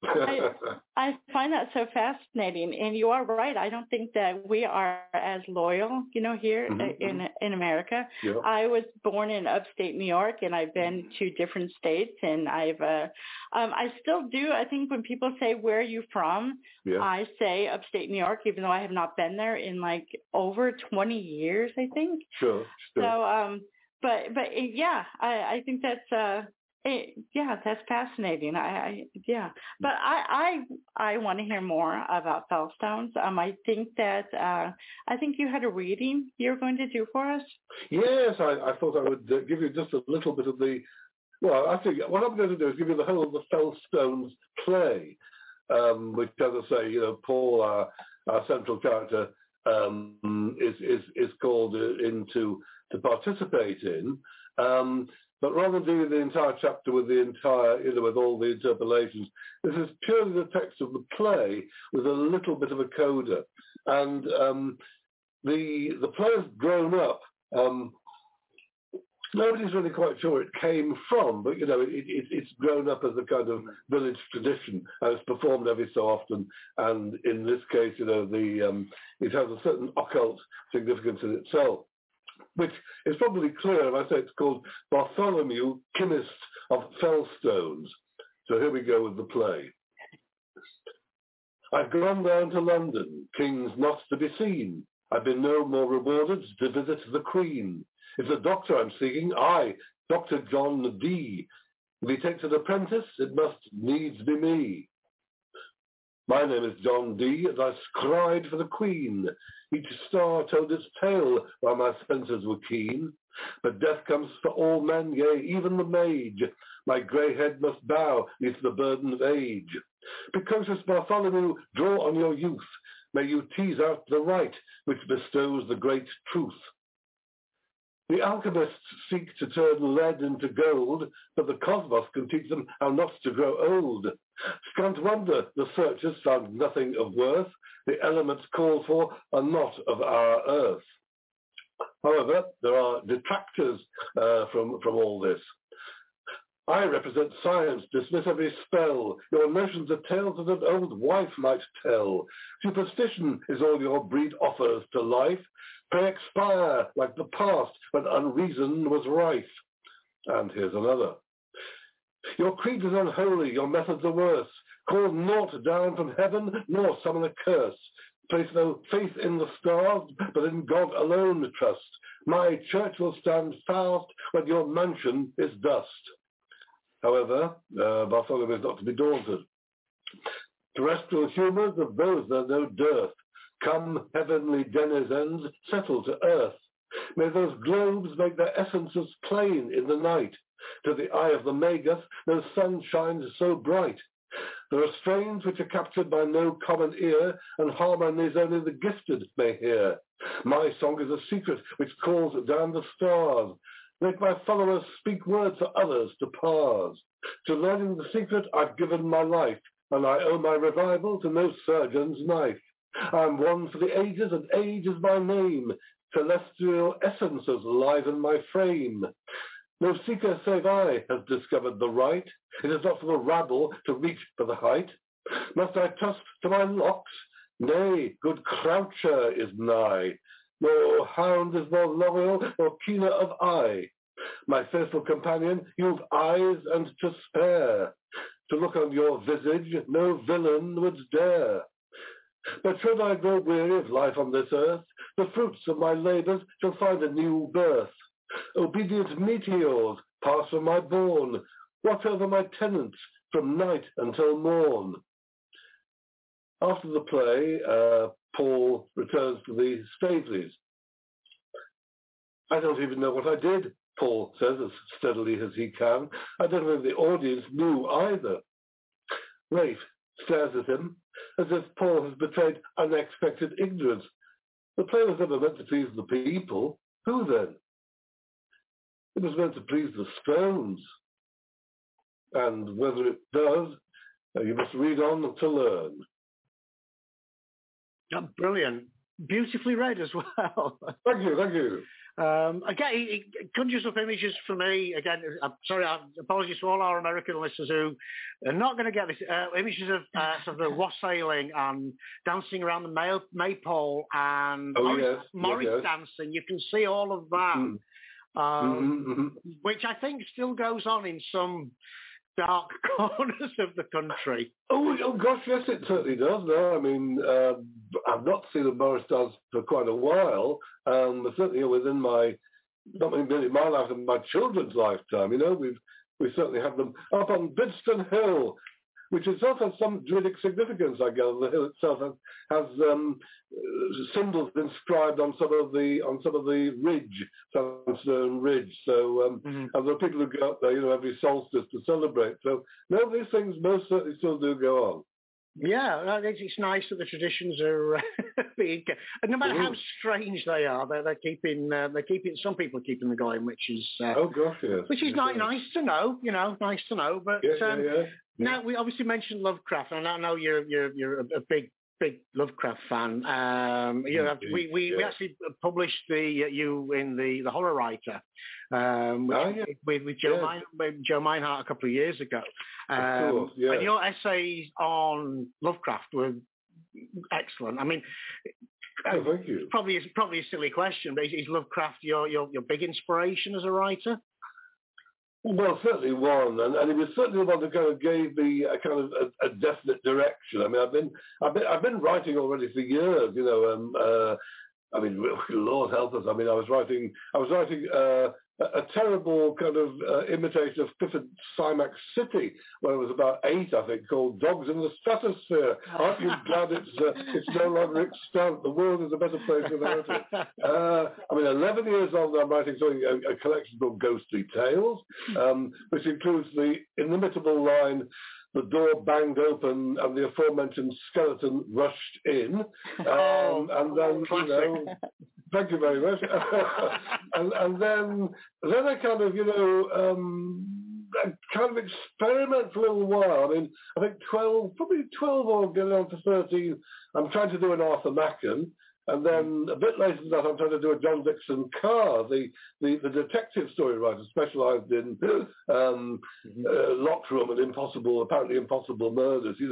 I, I find that so fascinating, and you are right. I don't think that we are as loyal, you know, here mm-hmm. in in America. Yeah. I was born in upstate New York, and I've been to different states, and I've, uh, um, I still do. I think when people say, where are you from? Yeah. I say upstate New York, even though I have not been there in like over twenty years, I think. Sure, sure. So, um, but, but yeah, I, I think that's, uh, It, yeah, that's fascinating. I, I yeah, but I I, I want to hear more about Fellstones. Um, I think that uh, I think you had a reading you're going to do for us. Yes, I, I thought I would uh, give you just a little bit of the. Well, I think what I'm going to do is give you the whole of the Fellstones play, um, which, as I say, you know, Paul, our, our central character, um, is is is called in to to participate in. Um, but rather than doing the entire chapter with the entire, you know, with all the interpolations, this is purely the text of the play with a little bit of a coda. And um, the the play has grown up. Um, nobody's really quite sure where it came from, but, you know, it, it, it's grown up as a kind of village tradition, and it's performed every so often. And in this case, you know, the um, it has a certain occult significance in itself, which is probably clear if I say it's called Bartholomew, Chymist of Fellstones. So here we go with the play. I've gone down to London, kings not to be seen. I've been no more rewarded to visit the Queen. It's a doctor I'm seeking, I, Doctor John Dee. If he takes an apprentice, it must needs be me. My name is John Dee, and I scried for the Queen. Each star told its tale while my senses were keen. But death comes for all men, yea, even the mage. My grey head must bow neath the burden of age. Precocious Bartholomew, draw on your youth. May you tease out the right which bestows the great truth. The alchemists seek to turn lead into gold, but the cosmos can teach them how not to grow old. Scant wonder the searchers found nothing of worth. The elements called for are not of our earth. However, there are detractors uh, from, from all this. I represent science, dismiss every spell. Your notions are tales that an old wife might tell. Superstition is all your breed offers to life. Pray expire like the past when unreason was rife. And here's another. Your creed is unholy, your methods are worse. Call naught down from heaven, nor summon a curse. Place no faith in the stars, but in God alone trust. My church will stand fast when your mansion is dust. However, uh, Bartholomew is not to be daunted. Terrestrial humours, of those there's no dearth. Come, heavenly denizens, settle to earth. May those globes make their essences plain in the night. To the eye of the Magus, no sun shines so bright. There are strains which are captured by no common ear, and harmonies only the gifted may hear. My song is a secret which calls down the stars. Make my followers speak words for others to parse. To learning the secret I've given my life, and I owe my revival to no surgeon's knife. I am one for the ages, and age is my name. Celestial essences liven my frame. No seeker save I has discovered the right. It is not for the rabble to reach for the height. Must I trust to my locks? Nay, good Croucher is nigh. No hound is more loyal or keener of eye. My faithful companion, you've eyes and to spare. To look on your visage, no villain would dare. But should I grow weary of life on this earth, the fruits of my labours shall find a new birth. Obedient meteors pass from my bourne, watch over my tenants from night until morn. After the play, uh, Paul returns to the Staveleys. I don't even know what I did, Paul says as steadily as he can. I don't know if the audience knew either. Rafe stares at him as if Paul has betrayed unexpected ignorance. The play was never meant to please the people. Who then? It was meant to please the Stones. And whether it does, you must read on to learn. Oh, brilliant. Beautifully read as well. Thank you, thank you. Um, again, it, it conjures up images for me. Again, I'm sorry, I apologies to all our American listeners who are not going to get this. Uh, images of uh, sort of the wassailing and dancing around the May- maypole and oh, Morris, yes, Morris yes, yes. dancing. You can see all of that, mm. um, mm-hmm, mm-hmm. which I think still goes on in some dark corners of the country. Oh, oh gosh, yes, it certainly does. No, I mean, uh, I've not seen a Morris dance for quite a while. Um, but certainly within my, not only my life, and my children's lifetime, you know, we've we certainly have them up on Bidston Hill, which itself has some druidic significance, I gather. The hill itself has, has um, symbols inscribed on some of the on some of the ridge, sandstone ridge. So, um, mm-hmm. and there are people who go up there, you know, every solstice to celebrate. So, no, these things most certainly still do go on. Yeah, no, it's, it's nice that the traditions are uh, being, and no matter how strange they are, they're, they're keeping, uh, they're keeping. Some people are keeping them going, which is uh, oh gosh, yes, which is yes, ni- yes. nice to know. You know, nice to know. But Yeah, um, yeah, yeah. now we obviously mentioned Lovecraft, and I know you're you're you're a, a big big Lovecraft fan. Um, you know, Indeed, we, we, yeah. we actually published the uh, you in the, the Horror Writer um, which, oh, yeah. with, with Joe, yeah. Mein, with Joe Meinhardt a couple of years ago. Um, of course, yeah. And your essays on Lovecraft were excellent. I mean, oh, thank you. Probably it's probably a silly question, but is, is Lovecraft your, your your big inspiration as a writer? Well, certainly one, and, and it was certainly one that kind of gave me a kind of a, a definite direction. I mean, I've been, I've been, I've been writing already for years. You know, um, uh, I mean, Lord help us. I mean, I was writing, I was writing uh, a, a terrible kind of uh, imitation of Clifford Simax City when I was about eight, I think, called Dogs in the Stratosphere. Aren't you glad it's uh, it's no longer extant? The world is a better place without it. Uh, I mean, eleven years on, I'm writing something, a, a collection called Ghostly Tales, um, which includes the inimitable line, "The door banged open and the aforementioned skeleton rushed in." Um, oh, and then, classic. you know, thank you very much. and, and then, then I kind of, you know, um, I kind of experiment for a little while. I mean, I think twelve, probably twelve or getting on to thirteen, I'm trying to do an Arthur Machen. And then a bit later than that, I'm trying to do a John Dixon Carr, the, the, the detective story writer specialised in um, uh, locked room and impossible, apparently impossible murders, you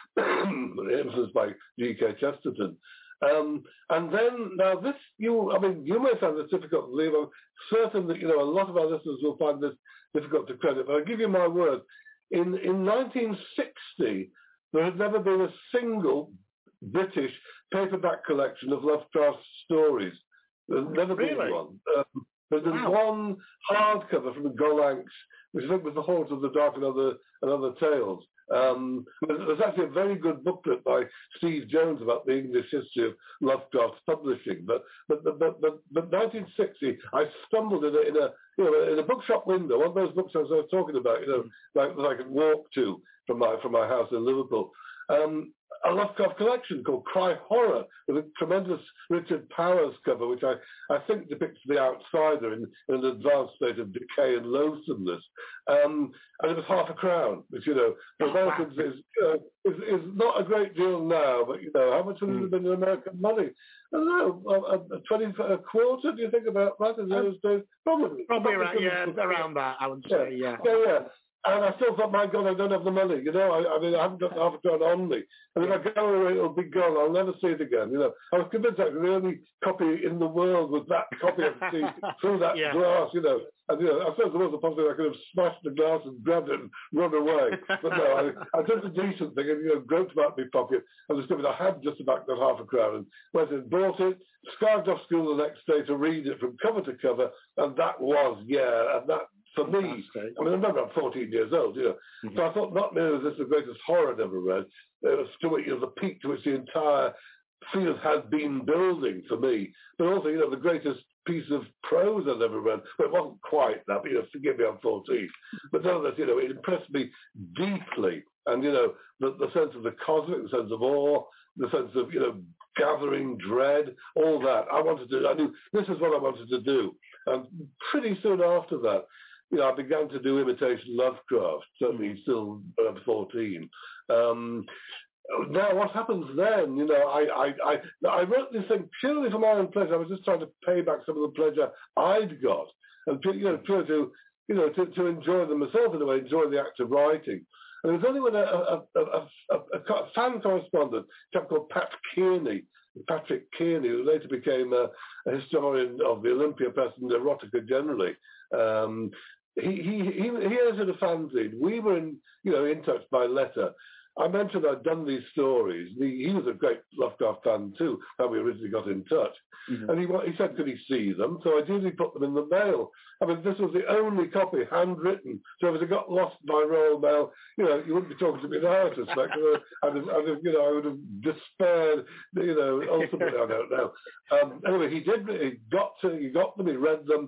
know, influenced by G K Chesterton. Um, and then, now this, you, I mean, you may find this difficult to believe. I'm certain that, you know, a lot of our listeners will find this difficult to credit, but I'll give you my word. In, in nineteen sixty, there had never been a single British paperback collection of Lovecraft's stories. There's never really? been one. Um, there's wow. one hardcover from the Golanks, which I think was The Hordes of the Dark and Other, and Other Tales. Um, there's actually a very good booklet by Steve Jones about the English history of Lovecraft's publishing. But but but but, but nineteen sixty, I stumbled in a, in a you know in a bookshop window, one of those bookshops I was talking about, you know, like that I could walk to from my from my house in Liverpool. Um, a Lovecraft collection called Cry Horror, with a tremendous Richard Powers cover, which I, I think depicts the outsider in, in an advanced state of decay and loathsomeness. Um, and it was half a crown, which, you know, for Americans is, you know, is, is not a great deal now, but, you know, how much would it have been in American money? I don't know, a, a twenty, a quarter, do you think about that in those days? Probably. Probably around, yeah, around that, I would say, yeah. Yeah, yeah. And I still thought, my God, I don't have the money. You know, I, I mean, I haven't got half a crown on me. And if I go away, it'll be gone. I'll never see it again. You know, I was convinced that the only copy in the world was that copy I could see through that yeah. glass, you know. And, you know, I suppose there was a possibility I could have smashed the glass and grabbed it and run away. But no, I, I did the decent thing and, you know, groped about my pocket and discovered I had just about got half a crown and went and bought it, scarved off school the next day to read it from cover to cover, and that was, yeah, and that, for me, I mean, I remember I'm fourteen years old, you know, mm-hmm. so I thought not merely was this the greatest horror I'd ever read, it was to you know, the peak to which the entire field had been building for me, but also, you know, the greatest piece of prose I'd ever read. Well, it wasn't quite that, but, you know, forgive me, I'm fourteen. But nonetheless, you know, it impressed me deeply. And, you know, the, the sense of the cosmic, the sense of awe, the sense of, you know, gathering dread, all that. I wanted to, I knew this is what I wanted to do. And pretty soon after that, you know, I began to do imitation Lovecraft, certainly still uh, fourteen. Um, now, what happens then? You know, I, I, I, I wrote this thing purely for my own pleasure. I was just trying to pay back some of the pleasure I'd got, and you know, try to, you know, to, to enjoy them myself in a way, enjoy the act of writing. And it was only when a, a, a, a, a, a fan correspondent, a chap called Pat Kearney, Patrick Kearney, who later became a, a historian of the Olympia Press and erotica generally. Um, he he he he edited a fanzine. We were in you know in touch by letter. I mentioned I'd done these stories. He, he was a great Lovecraft fan too, how we originally got in touch. Mm-hmm. And he he said, could he see them? So I duly put them in the mail. I mean, this was the only copy, handwritten. So if it got lost by Royal Mail, you know, you wouldn't be talking to me now, I suspect. I'd have, I'd have, you know, I would have despaired, you know, ultimately, I don't know. Um, anyway, he did, he got to, he got them, he read them.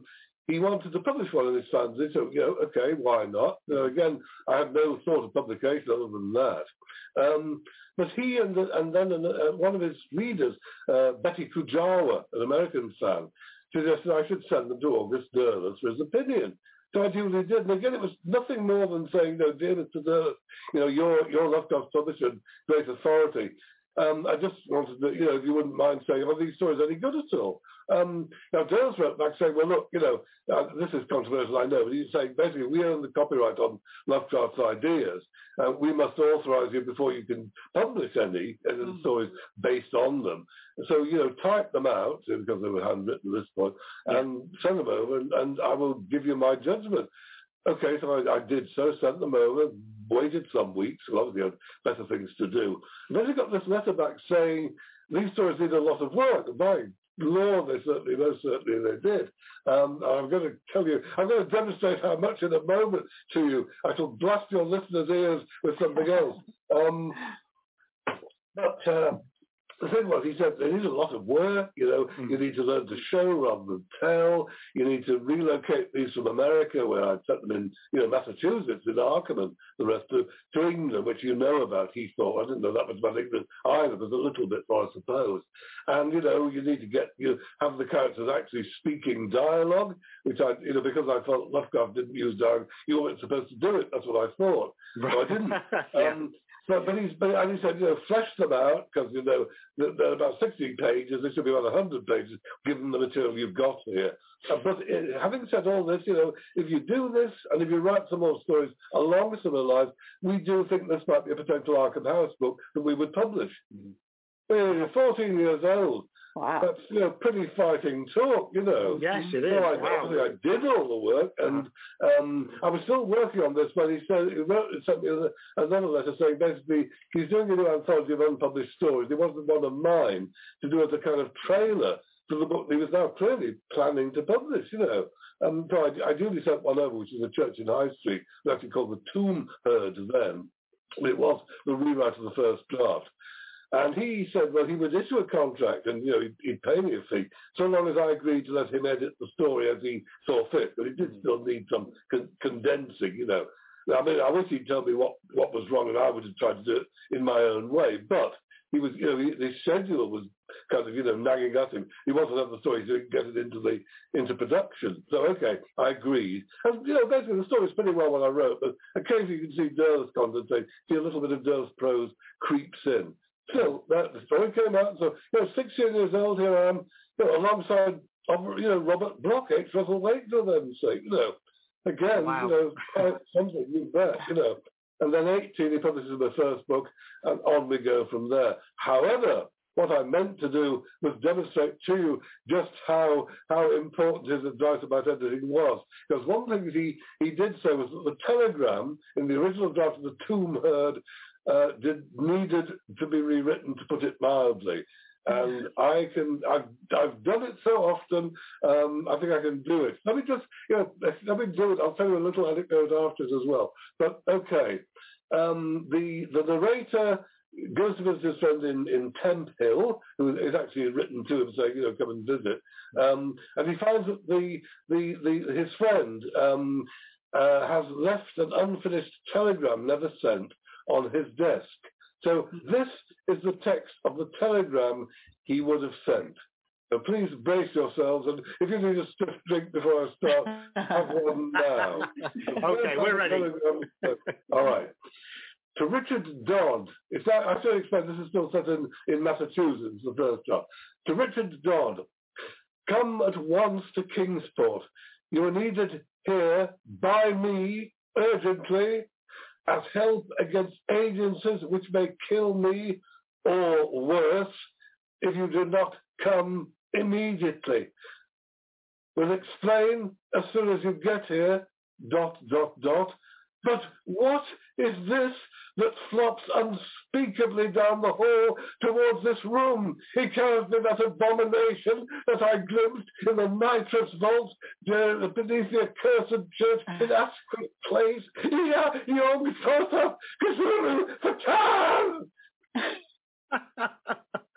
he wanted to publish one of his fanzines. So, you know, okay, why not? You know, again, I had no thought of publication other than that. Um, but he and, the, and then uh, one of his readers, uh, Betty Kujawa, an American fan, suggested I should send them to August Derleth for his opinion. So I duly did. And again, it was nothing more than saying, no, dear Mister Derleth, you know, you're, you're Lovecraft's publisher, great authority. Um, I just wanted to, you know, if you wouldn't mind saying, are these stories any good at all? Um, now, Derleth wrote back saying, well, look, you know, uh, this is controversial, I know, but he's saying, basically, we own the copyright on Lovecraft's ideas. Uh, we must authorize you before you can publish any uh, mm. stories based on them. So, you know, type them out, because they were handwritten at this point, yeah. and send them over, and, and I will give you my judgment. Okay, so I, I did so, sent them over, waited some weeks, well, obviously had better things to do. And then I got this letter back saying, these stories need a lot of work. By law, they certainly, most certainly they did. Um, I'm going to tell you, I'm going to demonstrate how much in a moment to you. I shall blast your listeners' ears with something else. Um, but... Uh, The thing was, he said, there is a lot of work, you know, mm. you need to learn to show rather than tell, you need to relocate these from America, where I'd set them in, you know, Massachusetts, in Arkham, and the rest of, to England, which you know about, he thought. I didn't know that was about England either, but a little bit more, I suppose. And, you know, you need to get, you have the characters actually speaking dialogue, which I, you know, because I felt Lovecraft didn't use dialogue, you weren't supposed to do it, that's what I thought. Right. So I didn't. yeah. um, But, but, he's, but and he said, you know, flesh them out, because, you know, they're about sixty pages. They should be about one hundred pages, given the material you've got here. Uh, but uh, having said all this, you know, if you do this, and if you write some more stories along similar lines, we do think this might be a potential Arkham House book that we would publish. Mm-hmm. Well, you're fourteen years old. Wow. That's, you know, pretty fighting talk, you know. Yes, it is. So I, wow. I did all the work, and um, I was still working on this, but he said, he wrote, sent me another letter saying basically he's doing a new anthology of unpublished stories. He wasn't one of mine to do as a kind of trailer to the book he was now clearly planning to publish, you know. And so I, I duly sent one over, which is a church in High Street, actually called the Tomb Herd then. It was the rewrite of the first draft. And he said, well, he would issue a contract and, you know, he'd, he'd pay me a fee, so long as I agreed to let him edit the story as he saw fit. But he did still need some con- condensing, you know. I mean, I wish he'd tell me what, what was wrong, and I would have tried to do it in my own way. But he was, you know, he, his schedule was kind of, you know, nagging at him. He wanted to have the story so he could get it into the into production. So, okay, I agreed. And, you know, basically the story's pretty well what I wrote, but occasionally you can see Derleth's condensate, see a little bit of Derleth's prose creeps in. Still, that the story came out, so, you know, sixteen years old, here I am, you know, alongside, you know, Robert Bloch, H. Russell Wakefield, for them sake, you know. Again, wow. you know, quite something, you bet, you know. And then eighteen, he publishes the first book, and on we go from there. However, what I meant to do was demonstrate to you just how how important his advice about editing was. Because one thing he, he did say was that the telegram in the original draft of the Tomb Herd uh, did needed to be rewritten, to put it mildly. And I can, I've, I've done it so often, um, I think I can do it. Let me just, you know, let me do it. I'll tell you a little anecdote afterwards as well. But, okay, um, the the narrator goes to visit his friend in, in Temp Hill, who is actually written to him saying, you know, come and visit. Um, and he finds that the, the, the his friend um, uh, has left an unfinished telegram never sent on his desk. So this is the text of the telegram he would have sent. So please brace yourselves, and if you need a stiff drink before I start, have one now. Okay, we're ready. All right. To Richard Dodd, it's that, I should expect this is still set in, in Massachusetts, the first job. To Richard Dodd, come at once to Kingsport. You are needed here by me urgently as help against agencies which may kill me, or worse, if you do not come immediately. We'll explain as soon as you get here, dot, dot, dot. But what is this that flops unspeakably down the hall towards this room? He carries me that abomination that I glimpsed in the nitrous vault beneath the accursed church in Asquith Place. Here, young Sota, Cthulhu, Satan!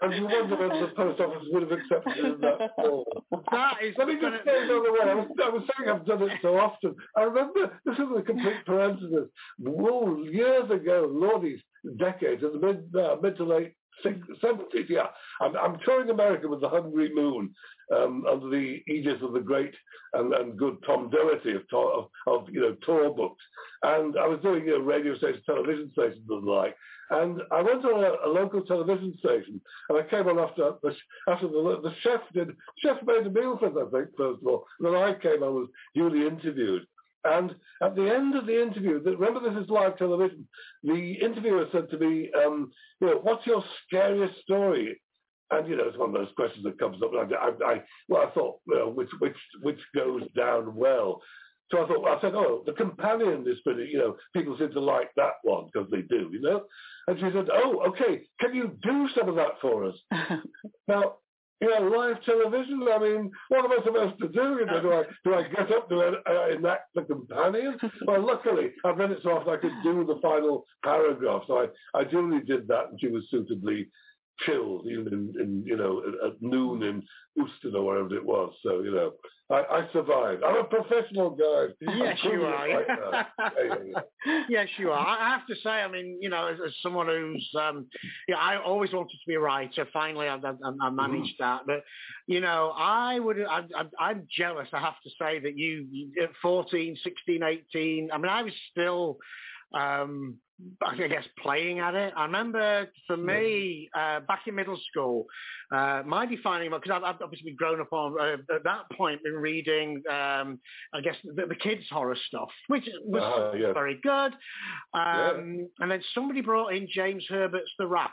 and you wonder whether the post office would have accepted it in that form. That is. Let me just say another way. I was, I was saying I've done it so often. I remember, this is a complete parenthesis, whoa, years ago, lordy, decades, in the mid, uh, mid to late seventies, yeah. I'm, I'm touring America with the Hungry Moon um, under the aegis of the great and, and good Tom Doherty of, of, of, you know, tour books. And I was doing, you know, radio stations, television stations and the like. And I went on a, a local television station, and I came on after the, after the, the chef did, chef made a meal for us, I think, first of all. And then I came on, was duly interviewed. And at the end of the interview, remember this is live television, the interviewer said to me, um, you know, what's your scariest story? And, you know, it's one of those questions that comes up. And I, I, I, well, I thought, you know, which, which, which goes down well. So I thought, well, I said, oh, The Companion is pretty, you know, people seem to like that one because they do, you know. And she said, oh, okay, can you do some of that for us? Now, you know, live television, I mean, what am I supposed to do? You know, do I do I get up to uh, enact The Companion? Well, luckily, I read it so often I could do the final paragraph. So I, I duly did that, and she was suitably chilled, even in, in you know, at, at noon in Houston or wherever it was. So, you know, I, I survived. I'm a professional guy. Yes, you are. Like yeah, yeah, yeah. Yes, you are. I have to say, I mean, you know, as, as someone who's, um, yeah, I always wanted to be a writer. Finally, I, I, I managed mm. that. But, you know, I would, I, I, I'm jealous, I have to say, that you, at fourteen, sixteen, eighteen, I mean, I was still, um, I guess, playing at it. I remember, for me, uh, back in middle school, uh, my defining, because I've, I've obviously grown up on, uh, at that point, been reading, um, I guess, the, the kids' horror stuff, which was uh, yeah. very good. Um, yeah. And then somebody brought in James Herbert's The Rats.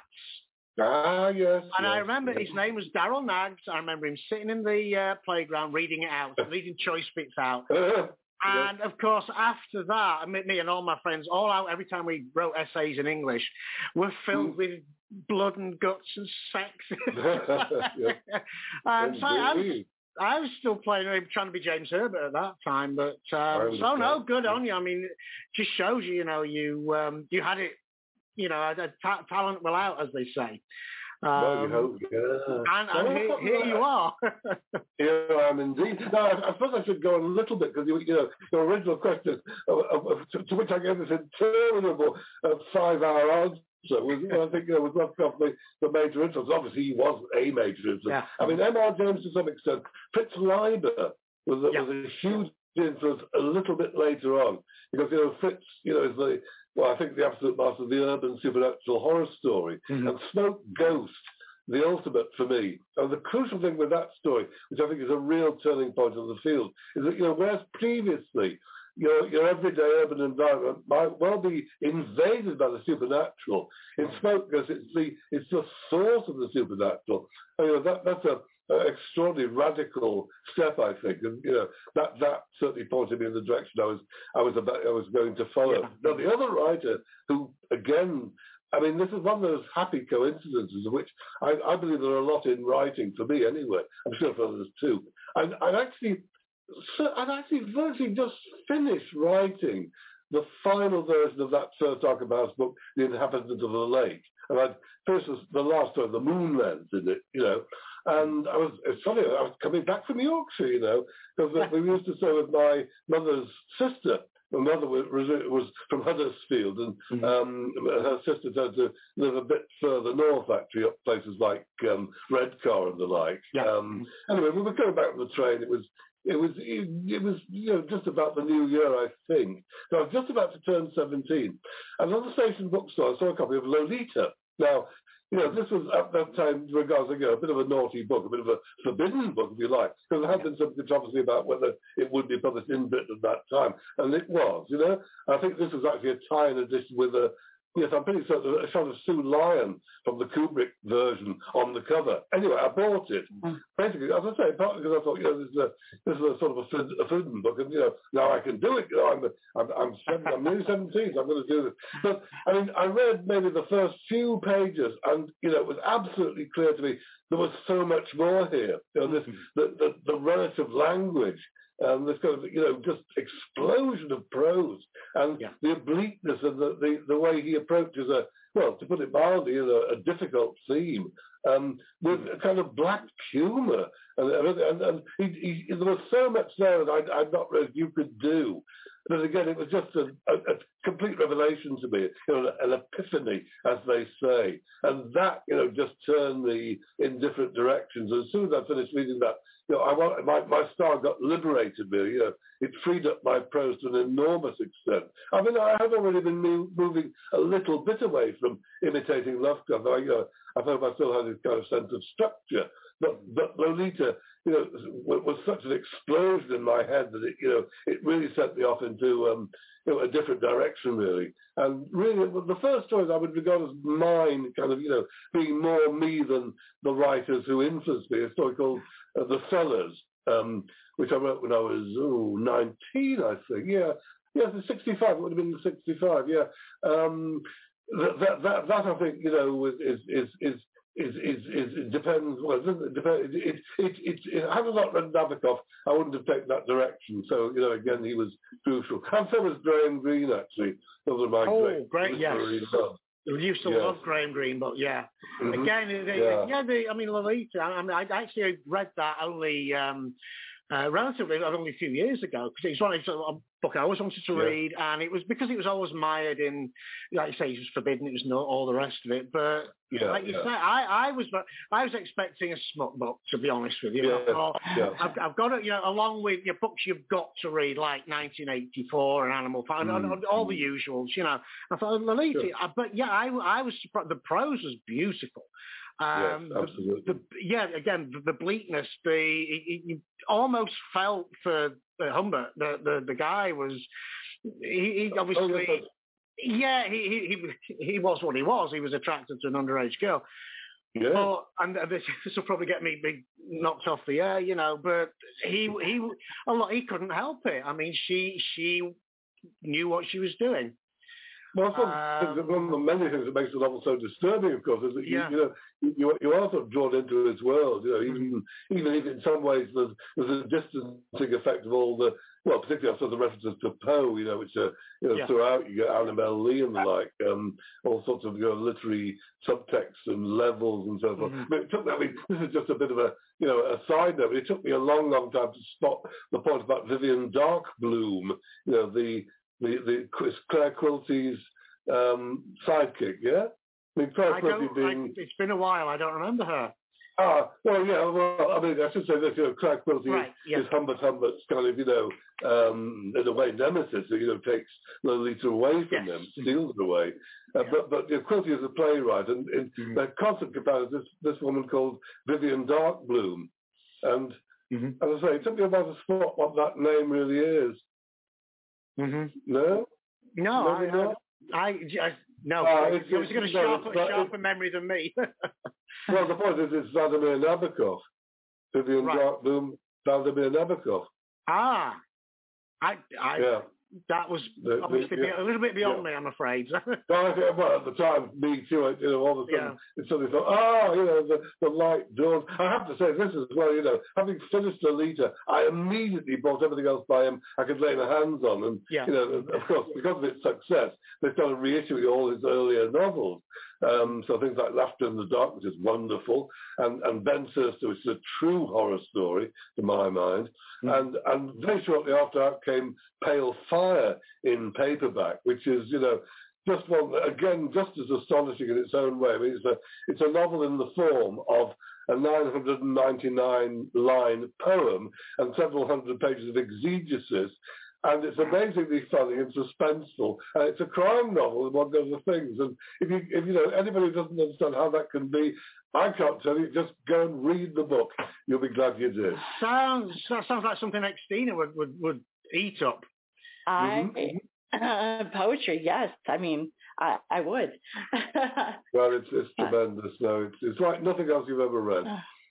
Ah, yes. And yes, I remember yes. his name was Darrell Naggs. I remember him sitting in the uh, playground reading it out, reading choice bits out. And, of course, after that, me and all my friends, all out, every time we wrote essays in English, were filled mm. with blood and guts and sex. And so I was, I was still playing, trying to be James Herbert at that time. But, um, so, no, good on you. I mean, it just shows you, you know, you um, you had it, you know, ta- talent will out, as they say. Um, well, you hope, yeah. And, and here, here you are. Here I am indeed. Now, I, I suppose I should go a little bit, because you, you know, your original question, of, of, of, to, to which I gave this interminable uh, five-hour answer, was, I think, you know, was not the, the major influence. Obviously, he was a major influence. Yeah. I mean, M R James, to some extent, Fritz Leiber was, a, yeah. was a huge influence a little bit later on, because, you know, Fritz, you know, is the, well, I think the absolute master of the urban supernatural horror story. Mm-hmm. And Smoke Ghost, the ultimate for me. And the crucial thing with that story, which I think is a real turning point of the field, is that, you know, whereas previously your, your everyday urban environment might well be invaded by the supernatural, in Smoke Ghost, it's the, it's the source of the supernatural. And, you know, that, that's a Uh, extraordinary radical step, I think, and you know that that certainly pointed me in the direction I was I was about I was going to follow. Yeah. Now the other writer who, again, I mean, this is one of those happy coincidences of which I, I believe there are a lot in writing, for me anyway. I'm sure for others too. And I'd actually I'd actually virtually just finished writing the final version of that first Arkham House book, The Inhabitant of the Lake. And I'd finished the last story, The Moonlands, in it, you know. And I was, it's funny, I was coming back from Yorkshire, you know, because we used to stay with my mother's sister. My mother was, was from Huddersfield, and mm-hmm. um, her sister had to live a bit further north, actually, up places like um, Redcar and the like. Yeah. Um, anyway, we were going back on the train. It was It was, it, it was, you know, just about the new year, I think. So I was just about to turn seventeen. And on the station bookstore, I saw a copy of Lolita. Now, you know, this was at that time, regards, you know, a bit of a naughty book, a bit of a forbidden book, if you like, because there had been some controversy about whether it would be published in Britain at that time. And it was, you know. I think this was actually a tie-in edition with a, yes, I'm pretty certain, a shot of Sue Lyon from the Kubrick version on the cover. Anyway, I bought it. Mm. Basically, as I say, partly because I thought, you know, this is a, this is a sort of a, food, a forbidden book, and, you know, now I can do it. You know, I'm, I'm, I'm, seven, I'm nearly seventeen, so I'm going to do this. But, I mean, I read maybe the first few pages, and, you know, it was absolutely clear to me there was so much more here. You know, this, mm-hmm. the, the, the relative language Um, this kind of, you know, just explosion of prose and Yeah. the obliqueness and the, the, the way he approaches a, well, to put it mildly, you know, a difficult theme um, with a kind of black humour. And, and, and he, he, there was so much there that I'd, I'd not read you could do. But again, it was just a, a, a complete revelation to me, you know, an epiphany, as they say. And that, you know, just turned me in different directions. As soon as I finished reading that, you know, I want, my, my style got liberated, really. You know, it freed up my prose to an enormous extent. I mean, I had already been move, moving a little bit away from imitating Lovecraft. I, you know, I felt I still had this kind of sense of structure. But, but Lolita, you know, was such an explosion in my head that it, you know, it really sent me off into, um, you know, a different direction, really. And really, the first stories I would regard as mine, kind of, you know, being more me than the writers who influenced me. A story called uh, The Sellers, um, which I wrote when I was oh, nineteen, I think. Yeah, yeah, the sixty-five. It would have been the sixty-five. Yeah, um, that, that that that I think, you know, is is is. Is, is, is, it depends. Well, it, depend, it, it, it, it, had I not read Nabokov, I wouldn't have taken that direction. So, you know, again, he was crucial. And so was Graham Greene, actually. Those are my oh, great. great, yes. We used to yes. love Graham Greene, but yeah. Mm-hmm. Again, they, yeah, yeah they, I mean, Lolita, I mean, I actually read that only um, uh, relatively, only a few years ago, because it's one of a book I always wanted to yeah. read, and it was because it was always mired in, like you say, it was forbidden, it was not all the rest of it, but yeah, like you yeah. say, I, I was I was expecting a smut book, to be honest with you. Yeah, I thought, yeah. I've, I've got to, you know, along with your books you've got to read, like nineteen eighty-four and Animal Farm, Mm, and, and all mm. the usuals, you know. I thought, Lolita, Sure. I, but yeah, I, I was surprised. The prose was beautiful. Um, yes, absolutely. The, the, yeah, again, the, the bleakness, the you almost felt for uh, Humbert. The, the the guy was, he, he obviously, Oh, yes, yeah, he, he he he was what he was. He was attracted to an underage girl. yeah. But, and this, this will probably get me big knocked off the air, you know. But he he a lot. He couldn't help it. I mean, she she knew what she was doing. Well, one, Um, one of the many things that makes the novel so disturbing, of course, is that Yeah. you, you know you, you are sort of drawn into his world. You know, even Mm-hmm. even if in some ways there's, there's a distancing effect of all the, well, particularly after the references to Poe, you know, which are, you know, Yeah. throughout you get Annabelle Lee and the like, um, all sorts of, you know, literary subtexts and levels and so forth. Mhm. But it took me, I mean, this is just a bit of a, you know, a side note. But it took me a long, long time to spot the point about Vivian Darkbloom, you know, the the the Claire Quilty's um, sidekick, yeah? I mean, Claire I Quilty don't. being... I, it's been a while. I don't remember her. Ah, well, yeah, well, I mean, I should say this, you know, Claire Quilty Right, is, yeah. is Humbert Humbert's kind of, you know, um, in a way, nemesis, that, you know, takes Lolita away from Yes. them, steals her away. Uh, Yeah. But, but you know, Quilty is a playwright, and in Mhm. the constant comparison, this, this woman called Vivian Darkbloom. And, Mm-hmm. as I say, it took me a while to spot what that name really is. Mm-hmm. No? No, I, Maybe I, not? I, I no. Ah, You're it's- obviously got a it's- no, sharper, it's not- sharper memory than me. Well, the point is, it's Vladimir Nabokov. Vivian Right. Darkbloom, Vladimir Nabokov. ah, I, I, Yeah. that was The- the- obviously yeah. a little bit beyond Yeah. me, I'm afraid. Well, I think, well, at the time, me too, I- you know, all of a sudden, Yeah. it suddenly thought, oh, you know, the, the light dawned. I have to say this as well, you know, having finished Lolita, I immediately bought everything else by him I could lay my hands on. And, Yeah. you know, of course, because of its success, they started reissuing all his earlier novels. Um, so things like Laughter in the Dark, which is wonderful, and, and Ben Surster, which is a true horror story, to my mind. Mm. And, and very shortly after that came Pale Fire in paperback, which is, you know, just one, again, just as astonishing in its own way. I mean, it's a, it's a novel in the form of a nine hundred ninety-nine line poem and several hundred pages of exegesis. And it's amazingly funny and suspenseful. And it's a crime novel, among other things. And if you, if you know, anybody who doesn't understand how that can be, I can't tell you, just go and read the book. You'll be glad you did. sounds that sounds like something Xtina would, would, would eat up. I Mm-hmm. uh, poetry, yes. I mean, I I would. Well, it's, it's tremendous. No, it's, it's like nothing else you've ever read.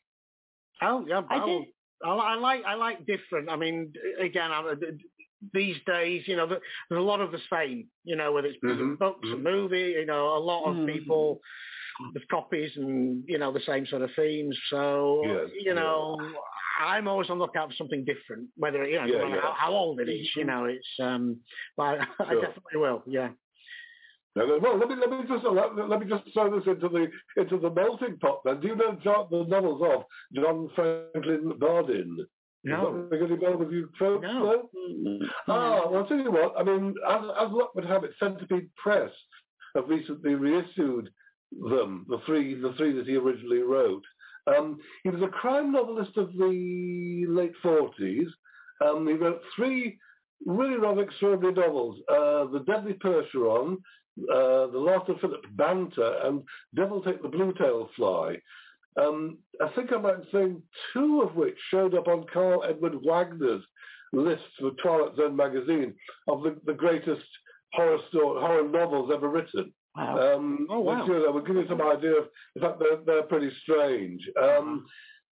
Oh yeah, I I, did. I, I like I like different. I mean, again, I, these days, you know, there's a lot of the same. You know, whether it's Mhm, books, a mhm. movie, you know, a lot of Mhm. people with copies and you know the same sort of themes. So Yes, you know, I'm always on the lookout for something different, whether you know, Yeah, no matter yeah. how, how old it is. You know, it's. Um, but I, I Sure. definitely will. Yeah. No, no, well, let me let me just let, let me just throw this into the into the melting pot. Then, do you know John, the novels of John Franklin Bardin? No. Is that ring any bell with you folks? No. No? Ah, well, I'll tell you what. I mean, as, as luck would have it, Centipede Press have recently reissued them, the three, the three that he originally wrote. Um, he was a crime novelist of the late forties. Um, he wrote three really rather extraordinary novels: uh, The Deadly Percheron, uh, The Last of Philip Banter, and Devil Take the Blue-tailed Fly. Um, I think I might say two of which showed up on Carl Edward Wagner's list for Twilight Zone magazine of the, the greatest horror story, horror novels ever written. Wow. Um, oh, wow. Which, you know, will give you some idea of the fact they're, they're pretty strange. Um,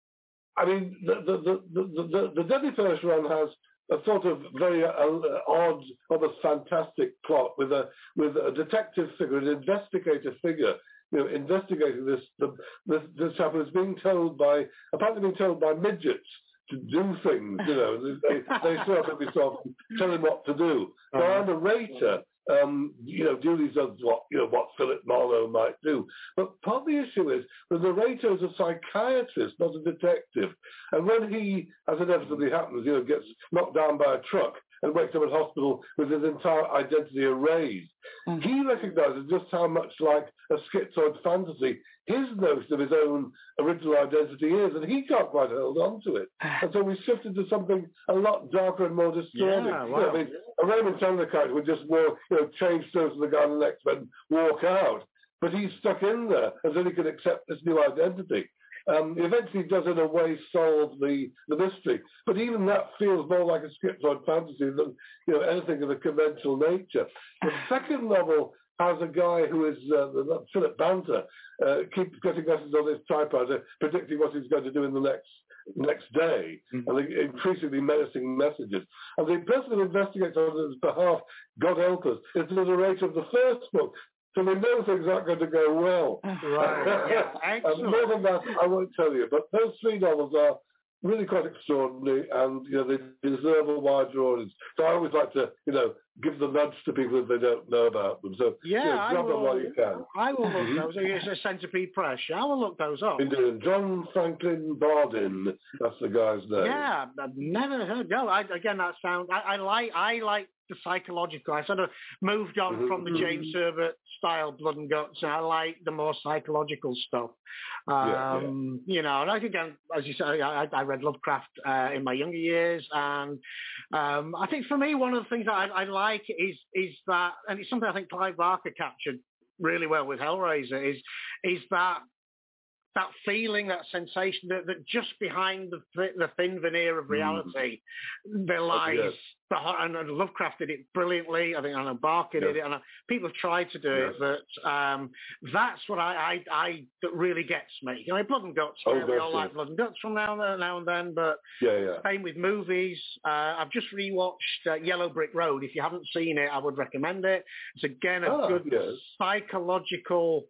I mean, the, the, the, the, the, the Deadly Percheron has a sort of very uh, odd, almost fantastic plot with a with a detective figure, an investigative figure, you know, investigating this. The, this this chap is being told by, apparently being told by midgets to do things. You know, they they show up every so often, tell him what to do. So our narrator, um, you know, duties of what you know what Philip Marlowe might do. But part of the issue is the narrator is a psychiatrist, not a detective. And when he, as inevitably happens, you know, gets knocked down by a truck and wakes up in hospital with his entire identity erased, mm. he recognises just how much like a schizoid fantasy his notion of his own original identity is, and he can't quite hold on to it. And so we shifted to something a lot darker and more disturbing. Yeah, wow. You know, I mean, a Raymond Chandler character would just walk, you know, change clothes to the guy on the next and walk out. But he's stuck in there until he can accept this new identity. Um, eventually does in a way solve the, the mystery. But even that feels more like a schizoid fantasy than you know anything of a conventional nature. The second novel has a guy who is, uh, Philip Banter, uh, keeps getting messages on his typewriter predicting what he's going to do in the next next day, mm-hmm. and the increasingly menacing messages. And the person who investigates on his behalf, God help us, is the narrator of the first book. So we know things aren't going to go well. Right. Yeah, excellent. And more than that, I won't tell you. But those three novels are really quite extraordinary, and you know they deserve a wider audience. So I always like to, you know, give the nudge to people if they don't know about them. So yeah, you know, grab I will, them while you can. I will look those. It's a Centipede Press. I will look those up. Indeed. John Franklin Bardin, that's the guy's name. Yeah, I've never heard. No, I, again, that sound. I, I like. I like the psychological. I sort of moved on mm-hmm. from the James Herbert style Blood and Guts, and I like the more psychological stuff. Um, yeah, yeah. You know, and I think, as you say, I, I read Lovecraft uh, in my younger years, and um, I think for me, one of the things that I, I like is is that, and it's something I think Clive Barker captured really well with Hellraiser, is is that that feeling, that sensation that, that just behind the the thin veneer of reality, mm. there lies. Oh, yes. the, and, and Lovecraft did it brilliantly. I think I know Barker yes. did it, and I, people have tried to do yes. it. But um, that's what I, I, I that really gets me. You know, Blood and Guts. Oh, we all yes. like Blood and Guts from now and then, now and then. But yeah, yeah. same with movies. Uh, I've just rewatched uh, Yellow Brick Road. If you haven't seen it, I would recommend it. It's again a oh, good yes. psychological.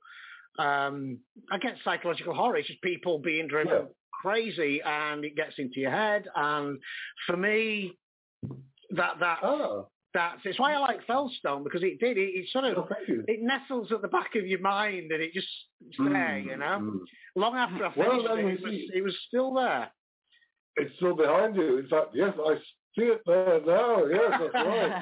Um, against psychological horror, it's just people being driven yeah. crazy, and it gets into your head. And for me, that that oh. that's it's why I like Fellstone, because it did it, it sort of oh, it nestles at the back of your mind, and it just it's mm, there, you know. Mm. Long after I finished well, it, it was, it was still there. It's still behind you. In fact, yes, I see it there now. Yes, that's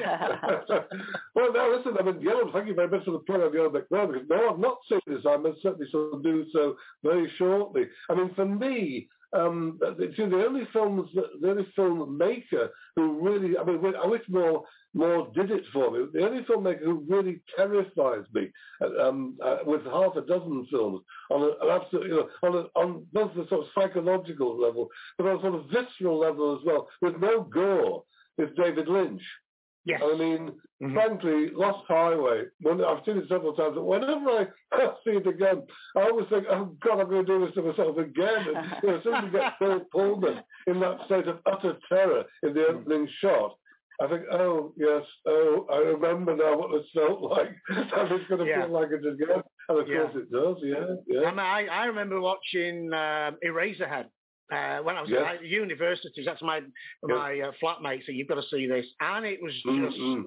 right. Well, now listen, I mean, Yellow, thank you very much for the plug on Yellow Brick Road, because no, I've not seen this. I must certainly sort of do so very shortly. I mean, for me, um, it's the only films, that, the only filmmaker who really, I mean, I wish more more did it for me. The only filmmaker who really terrifies me, um, uh, with half a dozen films on a, an absolute, you know, on a, on both the sort of psychological level, but on a sort of visceral level as well, with no gore, is David Lynch. Yes. I mean, mm-hmm. frankly, Lost Highway, when, I've seen it several times, but whenever I see it again, I always think, oh, God, I'm going to do this to myself again. And you know, as soon as you get Bill Pullman in that state of utter terror in the opening shot, I think, oh, yes, oh, I remember now what this felt like. And it's going to yeah. feel like it again. And of yeah. course it does, yeah. yeah. I, mean, I, I remember watching uh, Eraserhead Uh, when I was Yes. at universities, that's my my uh, flatmate. So you've got to see this, and it was just Mm-hmm.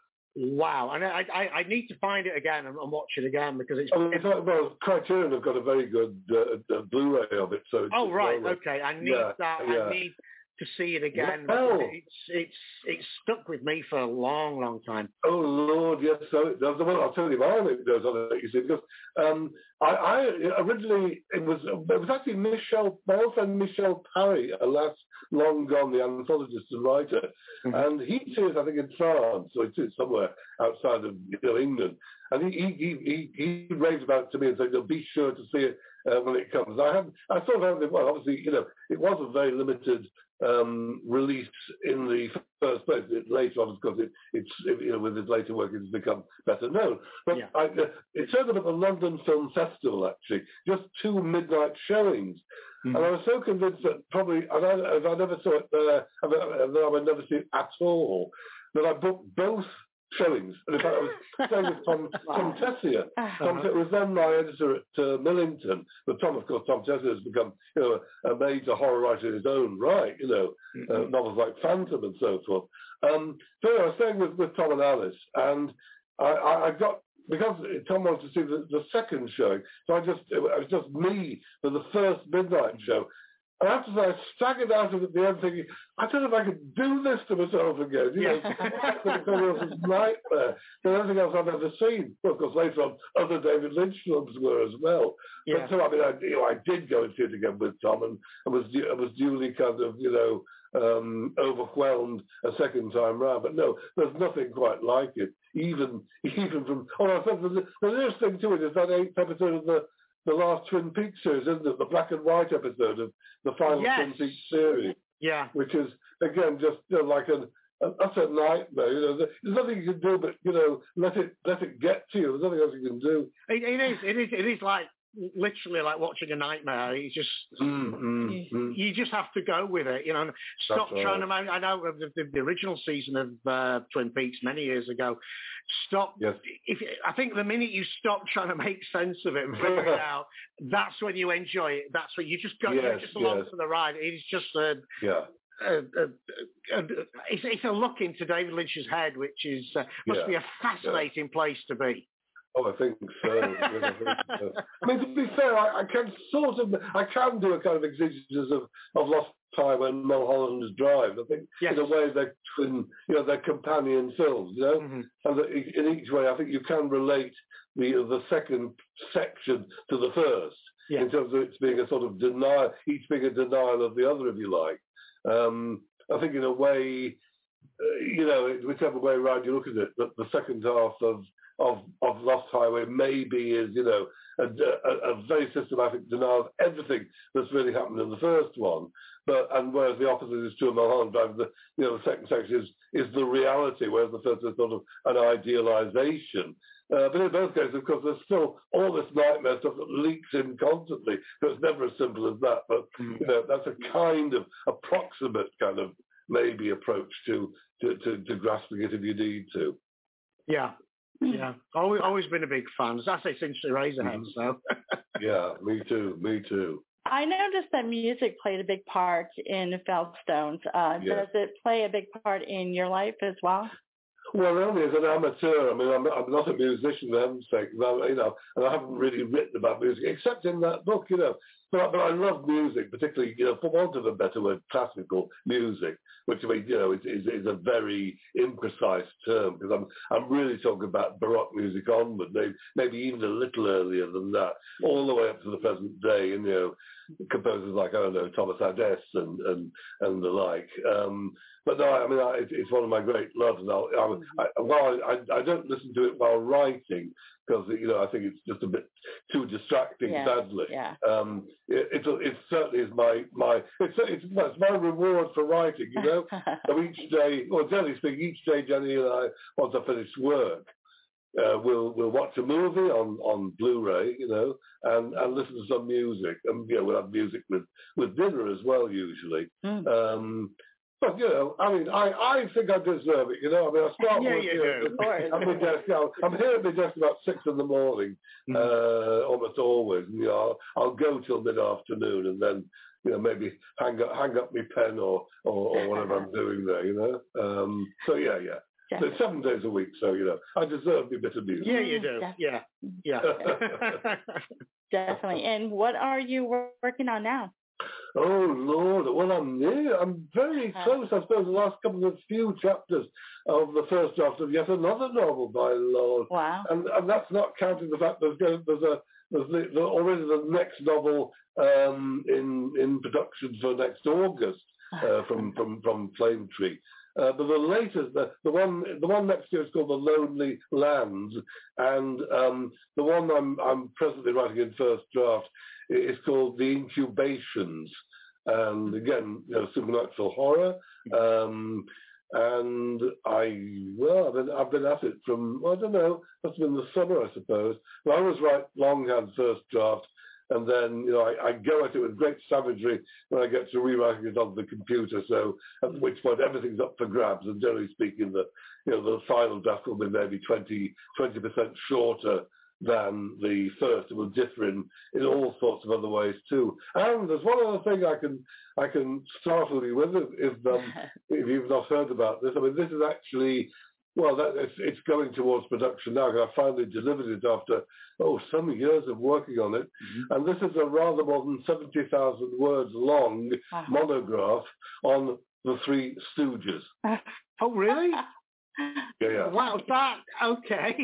wow. And I, I I need to find it again and, and watch it again because it's. Oh, it's like, well, Criterion have got a very good uh, uh, Blu-ray of it. So it's Oh right, well, okay. I need yeah, that. yeah. I need to see it again. Well. It's it's it's stuck with me for a long, long time. Oh Lord, yes. So it does. Well, I'll tell you my anecdote on it. You see, because um, I, I originally it was it was actually Michel, my old friend Michel Parry, alas long gone, the anthologist and writer, mm-hmm. and he sees I think in France, or it's somewhere outside of you know, England, and he he he he, he raved about it to me and said, "You'll be sure to see it uh, when it comes." I had I thought I had well, obviously you know it was a very limited. Um, released in the first place. It, later on, of course, it, it's it, you know with his later work, it's become better known. But yeah. I, uh, it turned up at the London Film Festival actually, just two midnight showings, mm-hmm. and I was so convinced that probably, and I, if I never saw it there, and I would never see it at all, that I booked both showings. And in fact, I was saying with Tom, Tom Tessier. Tom uh-huh. was then my editor at uh, Millington. But Tom, of course, Tom Tessier has become, you know, a major horror writer in his own right. You know, mm-hmm. uh, novels like Phantom and so forth. Um, so I was staying with, with Tom and Alice, and I, I, I got because Tom wanted to see the, the second showing. So I just it was just me for the first midnight show. And after that, I staggered out of it at the end thinking, I don't know if I could do this to myself again. You know, it's a nightmare. There's nothing else I've ever seen. Well, of course, later on, other David Lynch films were as well. Yeah. But so, I mean, I, you know, I did go and see it again with Tom and, and was, I was duly kind of, you know, um, overwhelmed a second time round. But no, there's nothing quite like it. Even, even from, oh, I said the, the nearest thing to it is that eighth episode of the the last Twin Peaks series, isn't it? The black and white episode of the final yes. Twin Peaks series. Yeah. Which is, again, just you know, like an, an utter nightmare. You know, there's nothing you can do but, you know, let it let it get to you. There's nothing else you can do. It, it is. It is. It is like literally like watching a nightmare. You just mm, mm, you, mm. you just have to go with it. You know, stop That's trying right. to. I know the, the, the original season of uh, Twin Peaks many years ago. Stop. Yes. If I think the minute you stop trying to make sense of it and figure it out, that's when you enjoy it. That's when you just go. Yes, you're just along yes. for the ride. It's just a. Yeah. Uh, uh, uh, it's, it's a look into David Lynch's head, which is uh, must yeah. be a fascinating yeah. place to be. Oh, I think so. I, think so. I mean, to be fair, I, I can sort of, I can do a kind of exegesis of, of Lost Highway and Mulholland Drive. I think yes. in a way they're twin, you know, they're companion films, you know, mm-hmm. and that in each way I think you can relate the the second section to the first yeah. in terms of it being a sort of denial, each being a denial of the other, if you like. Um, I think in a way, uh, you know, whichever way around you look at it, that the second half of Of, of Lost Highway maybe is, you know, a, a, a very systematic denial of everything that's really happened in the first one. But and whereas the opposite is true of Mulholland Drive, the you know the second section is is the reality, whereas the first is sort of an idealization. Uh, but in both cases, of course, there's still all this nightmare stuff that leaks in constantly. So it's never as simple as that. But mm. you know, that's a kind of approximate kind of maybe approach to to, to, to grasping it if you need to. Yeah. Yeah, always, always been a big fan. As I say, since Eraserhead, so. Yeah, me too, me too. I noticed that music played a big part in Feldstones. Uh, yeah. Does it play a big part in your life as well? Well, only as an amateur. I mean, I'm, I'm not a musician, for heaven's sake, you know, and I haven't really written about music, except in that book, you know. But, but I love music, particularly, you know, for want of a better word, classical music, which, I mean, you know, is, is, is a very imprecise term, because I'm I'm really talking about Baroque music onward, maybe, maybe even a little earlier than that, all the way up to the present day, and, you know, composers like, I don't know, Thomas Adès and, and, and the like. Um, but no, I mean, I, it, it's one of my great loves. And I'll, I, I, while I, I don't listen to it while writing, because, you know, I think it's just a bit too distracting, yeah, sadly. Yeah. Um, it, it, it certainly is my, my it's, it's, it's my reward for writing, you know. So each day, well, generally speaking, each day, Jenny and I, once I finish work, uh, we'll we'll watch a movie on, on Blu-ray, you know, and, and listen to some music. And, you know, we'll have music with, with dinner as well, usually. Mm. Um, But, you know, I mean, I, I think I deserve it, you know. I mean, I start yeah, working you at, at my desk. You know, I'm here at my desk about six in the morning, mm-hmm. uh, almost always. always. And, you know, I'll, I'll go till mid-afternoon and then, you know, maybe hang up, hang up my pen or, or, or whatever I'm doing there, you know. Um, so, yeah, yeah. So it's seven days a week, so, you know, I deserve a bit of music. Yeah, you do. Yeah, yeah. Definitely. And what are you working on now? Oh, Lord. Well, I'm near. I'm very close, I suppose, the last couple of few chapters of the first draft of yet another novel, by Lord. Wow. And, and that's not counting the fact that there's, there's, a, there's the, the, already the next novel um, in in production for next August uh, from, from, from Flame Tree. Uh, but the latest, the, the one, the one next year is called The Lonely Lands, and um, the one I'm, I'm presently writing in first draft is called The Incubations, and again, you know, supernatural horror. Um, and I, well, I've been, I've been at it from, I don't know, must have been the summer, I suppose. But I always write longhand first draft. And then, you know, I, I go at it with great savagery when I get to rewriting it on the computer. So at which point everything's up for grabs. And generally speaking, the, you know, the final draft will be maybe twenty percent shorter than the first. It will differ in, in all sorts of other ways too. And there's one other thing I can I can startle you with if um, if you've not heard about this. I mean, this is actually. Well, that, it's, it's going towards production now. I finally delivered it after, oh, some years of working on it. Mm-hmm. And this is a rather more than seventy thousand words long uh-huh. monograph on the Three Stooges. Oh, really? Yeah, yeah. Wow, that, okay.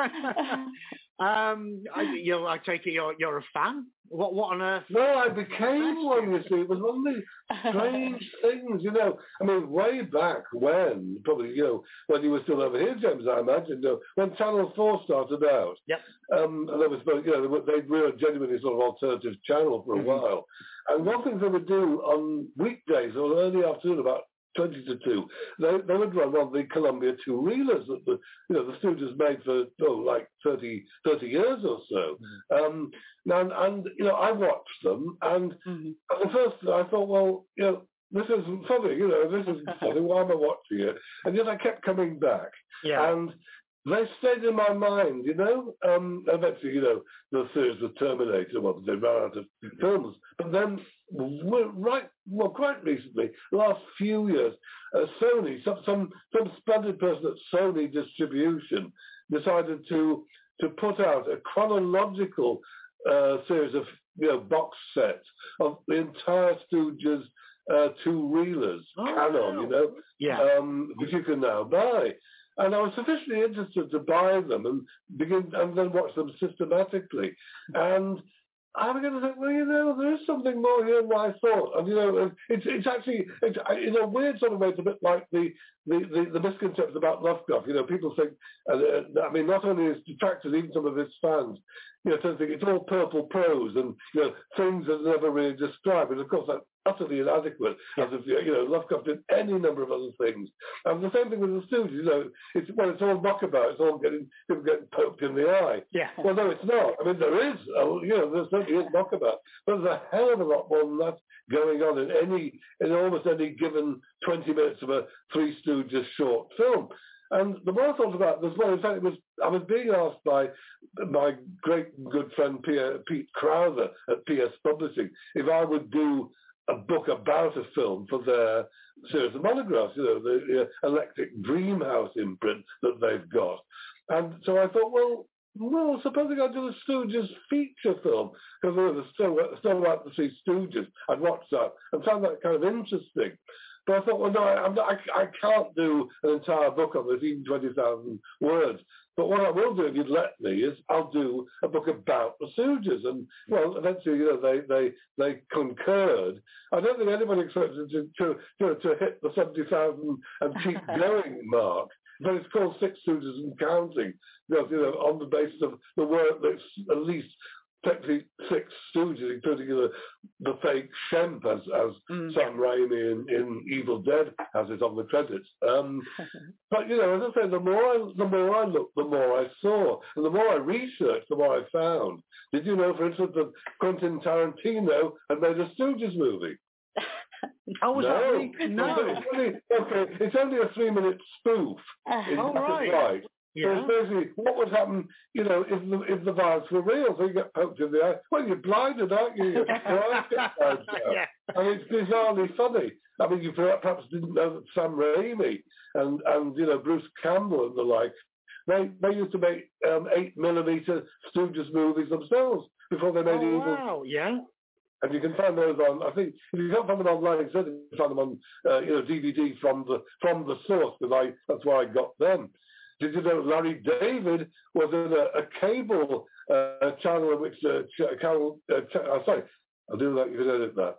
um, I, you know, I take it you're, you're a fan? What what on earth? No, I became one, you see. It was one of these strange things, you know. I mean, way back when, probably, you know, when you were still over here, James, I imagine, you know, when Channel four started out. Yep. Um, and there was, you know, they were a genuinely sort of alternative channel for a mm-hmm. while. And one thing they would do on weekdays or early afternoon, about twenty to two, they, they would run on the Columbia two-reelers that the, you know, the Stooges made for, oh, like thirty, thirty years or so. Mm-hmm. Um, and, and, you know, I watched them, and mm-hmm. at the first I thought, well, you know, this isn't funny, you know, this isn't funny, why am I watching it? And yet I kept coming back. Yeah. And they stayed in my mind, you know. Um, eventually, you know, the series was terminated, well, they ran out of films. But then, right, well, quite recently, last few years, uh, Sony, some, some some splendid person at Sony Distribution decided to to put out a chronological uh, series of, you know, box sets of the entire Stooges uh, two-reelers, oh, canon, wow. you know, yeah. um, which you can now buy. And I was sufficiently interested to buy them and begin and then watch them systematically. And I began to think, well, you know, there is something more here than I thought. And, you know, it's it's actually, it's, in a weird sort of way, it's a bit like the, the, the, the misconceptions about Lovecraft. You know, people think, uh, I mean, not only his detractors, even some of his fans, you know, tend to think it's all purple prose and, you know, things that are never really described. And, of course, that's utterly inadequate, as if, you know, Lovecraft did any number of other things. And the same thing with the Stooges, you know, it's, well, it's all knockabout, it's all getting, people getting poked in the eye. Yeah. Well, no, it's not. I mean, there is, uh, you know, there certainly is knockabout, but there's a hell of a lot more than that going on in any, in almost any given twenty minutes of a Three Stooges short film. And the more I thought about this, well, in fact, it was, I was being asked by my great good friend Pierre, Pete Crowther at P S Publishing if I would do a book about a film for their series of monographs, you know, the uh, Electric Dream House imprint that they've got. And so I thought, well, well, supposing I do a Stooges feature film, because there was still, still like the Three Stooges. I'd watched that and found that kind of interesting. But I thought, well, no, I, I'm not, I, I can't do an entire book on this, even twenty thousand words. But what I will do, if you'd let me, is I'll do a book about the Stooges. And, well, eventually, you know, they they, they concurred. I don't think anybody expected to, to, to, to hit the seventy thousand and keep going mark. But it's called Six Stooges and Counting, because, you know, on the basis of the work that's at least technically six Stooges, including the, the fake Shemp, as, as mm. Sam Raimi in, in Evil Dead has it on the credits. Um, but, you know, as I say, the more I, the more I looked, the more I saw. And the more I researched, the more I found. Did you know, for instance, that Quentin Tarantino had made a Stooges movie? Oh, was no. that really? No. It's only, okay, it's only a three-minute spoof. Uh, in oh, right. Right. Yeah. So basically, what would happen, you know, if the if the violence were real? So you get poked in the eye. Well, you're blinded, aren't you? Your eyes get gouged out. Yeah. And it's bizarrely funny. I mean, you perhaps didn't know that Sam Raimi and, and you know, Bruce Campbell and the like, they they used to make um, eight millimeter Stooges movies themselves before they made Oh, Evil. wow, yeah. And you can find those on. I think if you can't find them online, you can find them on, uh, you know, D V D from the from the source. Because I that's where I got them. Did you know Larry David was in a, a cable uh, channel in which uh, ch- channel? Uh, ch- oh, sorry, I'll do that. You can edit that.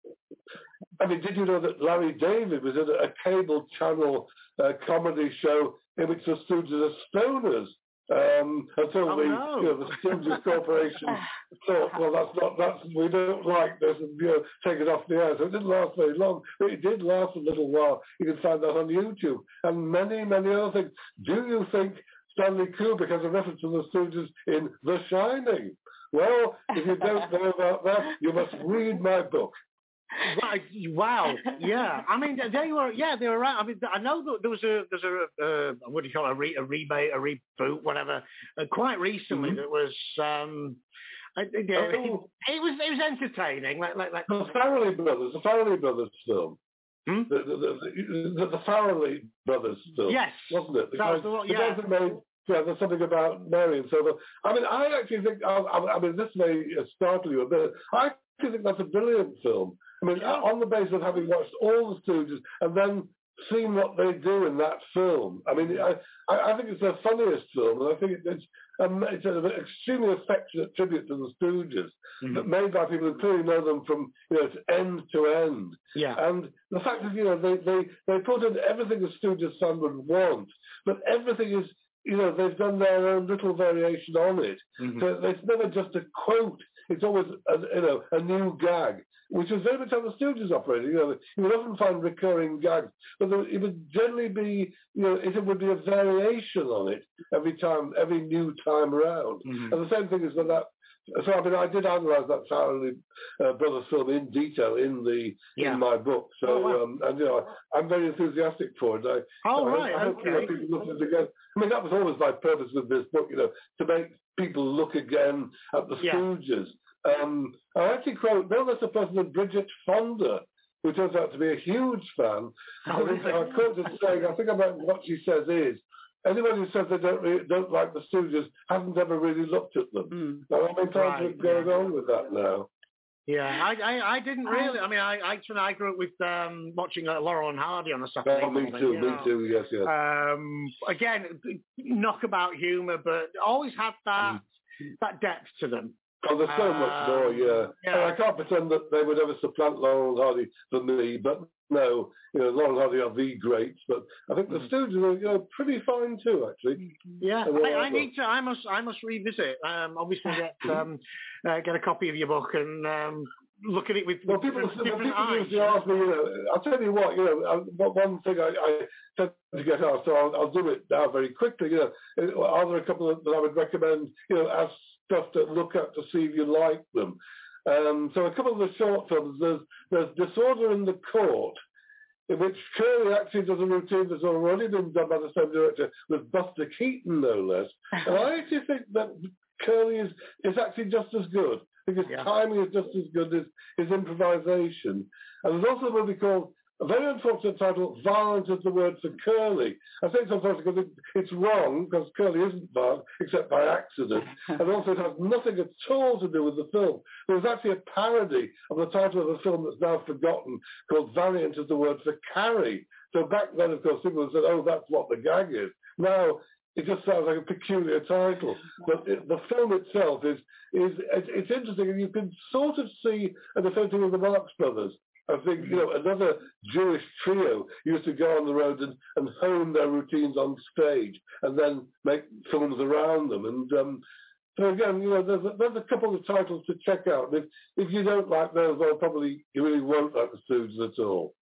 I mean, did you know that Larry David was in a, a cable channel uh, comedy show in which the Stooges are stoners? Um, until oh, the, no. you know, the Stooges Corporation thought, well, that's not, that's, we don't like this, and, you know, take it off the air. So it didn't last very long, but it did last a little while. You can find that on YouTube, and many, many other things. Do you think Stanley Kubrick has a reference to the Stooges in The Shining? Well, if you don't know about that, you must read my book. Right, wow, yeah. I mean, they were, yeah, they were right. I mean, I know that there was a, there's a, uh, what do you call it, a, re, a remake, a reboot, whatever. Uh, quite recently, Mm-hmm. that was, um, I, it, it, Oh. it was, it was entertaining. Like, like, like. The Farrelly Brothers, the Farrelly Brothers film. Hmm? The, the, the, the, the Farrelly Brothers film. Yes. Wasn't it? The That was guys, the one, the yeah. guys that made, yeah, there's something about Mary and so on. I mean, I actually think, I, I, I mean, this may startle you a bit. I actually think that's a brilliant film. I mean, Yeah. on the basis of having watched all the Stooges and then seen what they do in that film. I mean, I, I, I think it's their funniest film, and I think it, it's, um, it's an extremely affectionate tribute to the Stooges, Mhm. but made by people who clearly know them from, you know, end to end. Yeah. And the fact is, you know, they, they, they put in everything a Stooges son would want, but everything is, you know, they've done their own little variation on it. Mhm. So it's never just a quote. It's always, a, you know, a new gag, which is very much how the Stooges operated. You know, you would often find recurring gags, but there, it would generally be, you know, it would be a variation on it every time, every new time around. Mhm. And the same thing is with that. So I mean, I did analyse that Farrelly uh, Brothers film in detail in the Yeah. in my book. So Oh, wow. um, and you know, I'm very enthusiastic for it. I, Oh, I, right, I hope you know, okay. people look at it again. I mean, that was always my purpose with this book. You know, to make people look again at the Yeah. Stooges. Um, I actually quote no less a person than Bridget Fonda, who turns out to be a huge fan. Oh, really? I quote her saying, I think about what she says is, anyone who says they don't really, don't like the Stooges hasn't ever really looked at them. Mm. Now, I'm inclined Right, to go yeah. on with that now. Yeah, I, I, I didn't really. I mean, I, I, I grew up with um, watching uh, Laurel and Hardy on a Saturday Oh, me morning. too, you me know. too, yes, yes. Um, again, knockabout humour, but always had that that depth to them. Oh, there's so much Um, more, yeah. yeah. And I can't pretend that they would ever supplant Laurel and Hardy for me, but no, you know, Laurel and Hardy are the greats, but I think the Mm. Stooges are, you know, pretty fine too, actually. Yeah, And, uh, I, I need to. I must. I must revisit. Um, obviously, get um, uh, get a copy of your book and um, look at it with, Well, with people, different, different people eyes. usually ask me, you know, I'll tell you what, you know, uh, what- one thing I, I tend to get asked, so I'll, I'll do it now very quickly, you know, are there a couple of, that I would recommend, you know, as stuff to look at to see if you like them? Um, so a couple of the short films, there's, there's Disorder in the Court, in which Curly actually does a routine that's already been done by the same director with Buster Keaton, no less. And I actually think that Curly is, is actually just as good. I think his Yeah. timing is just as good as his improvisation. And there's also a movie called, a very unfortunate title, Violent is the Word for Curly. I say it's unfortunate because it, it's wrong, because Curly isn't violent, except by accident. And also it has nothing at all to do with the film. There was actually a parody of the title of a film that's now forgotten, called Valiant is the Word for Carrie. So back then, of course, people said, oh, that's what the gag is. Now, it just sounds like a peculiar title, but it, the film itself is is it's, it's interesting, and you can sort of see an affinity with the Marx Brothers. I think you know another Jewish trio used to go on the road and, and hone their routines on stage, and then make films around them. And um, so again, you know, there's a, there's a couple of titles to check out. And if if you don't like those, well, probably you really won't like the Stooges at all.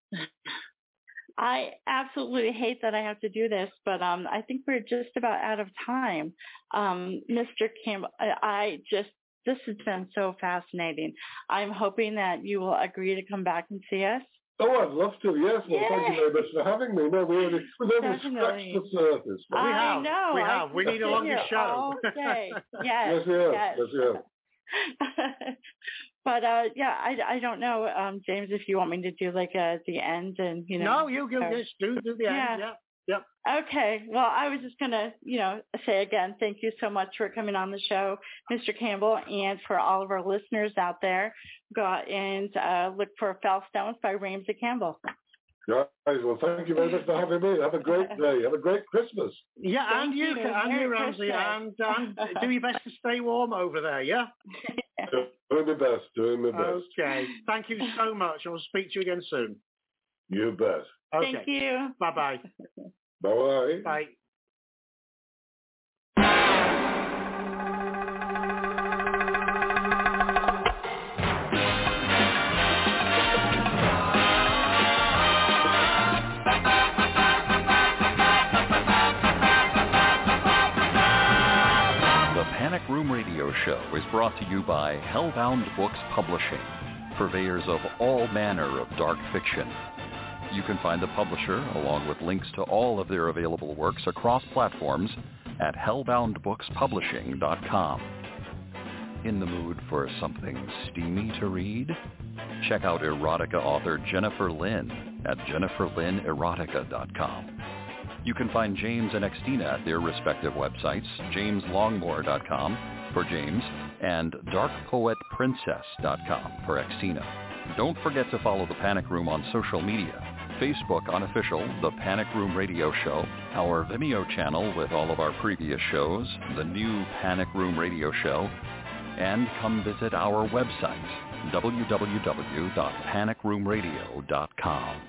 I absolutely hate that I have to do this, but um, I think we're just about out of time. Um, Mister Kim, I, I just, this has been so fascinating. I'm hoping that you will agree to come back and see us. Oh, I'd love to. Yes. Well, Yay. thank you very much for having me. No, we only we've only Definitely. scratched the surface. We I have. know. We I have. We could need a sit longer here show. all day. Yes. Yes, we have. yes. Yes, we have. But uh, yeah, I, I don't know, um, James, if you want me to do like uh, the end and you know. No, you go. uh, Just do do the yeah. end. Yep. Yep. Okay. Well, I was just gonna, you know, say again, thank you so much for coming on the show, Mister Campbell, and for all of our listeners out there, go out and uh, look for Foul Stones by Ramsey Campbell. Guys, well, thank you very much for having me. Have a great day. Have a great Christmas. Yeah, Thank and you, you. and Merry you, Ramsey, Christmas. and, and do your best to stay warm over there. Yeah. Doing my best. Doing my best. Okay. Thank you so much. I'll speak to you again soon. You bet. Okay. Thank you. Bye-bye. Bye-bye. Bye. Panic Room Radio Show is brought to you by Hellbound Books Publishing, purveyors of all manner of dark fiction. You can find the publisher, along with links to all of their available works across platforms, at hellbound books publishing dot com. In the mood for something steamy to read? Check out erotica author Jennifer Lynn at jennifer lynn erotica dot com. You can find James and Xtina at their respective websites, james longmore dot com for James and dark poet princess dot com for Xtina. Don't forget to follow The Panic Room on social media. Facebook unofficial, The Panic Room Radio Show, our Vimeo channel with all of our previous shows, the new Panic Room Radio Show, and come visit our website, w w w dot panic room radio dot com.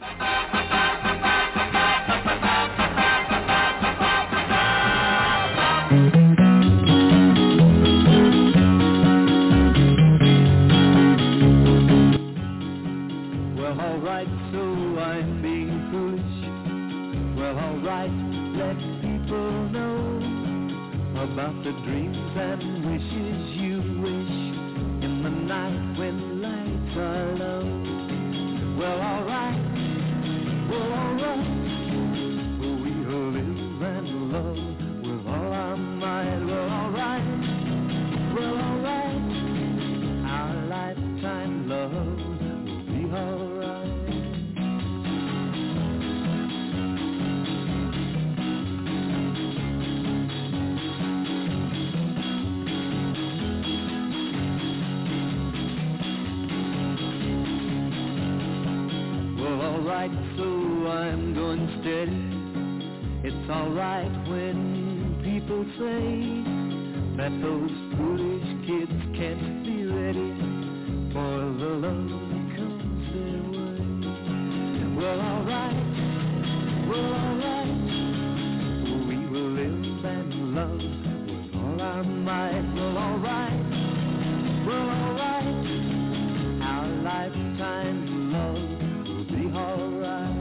About the dreams and wishes you wish in the night when lights are low. Well, alright, well, alright, well, we'll live and love with all our might. Well, alright, well, alright, our lifetime love will be alright. So I'm going steady. It's alright when people say that those foolish kids can't be ready for the love that comes their way. Well, alright, well, alright, we will live and love with all our might. Well, alright, well, alright, our lifetime love will be alright.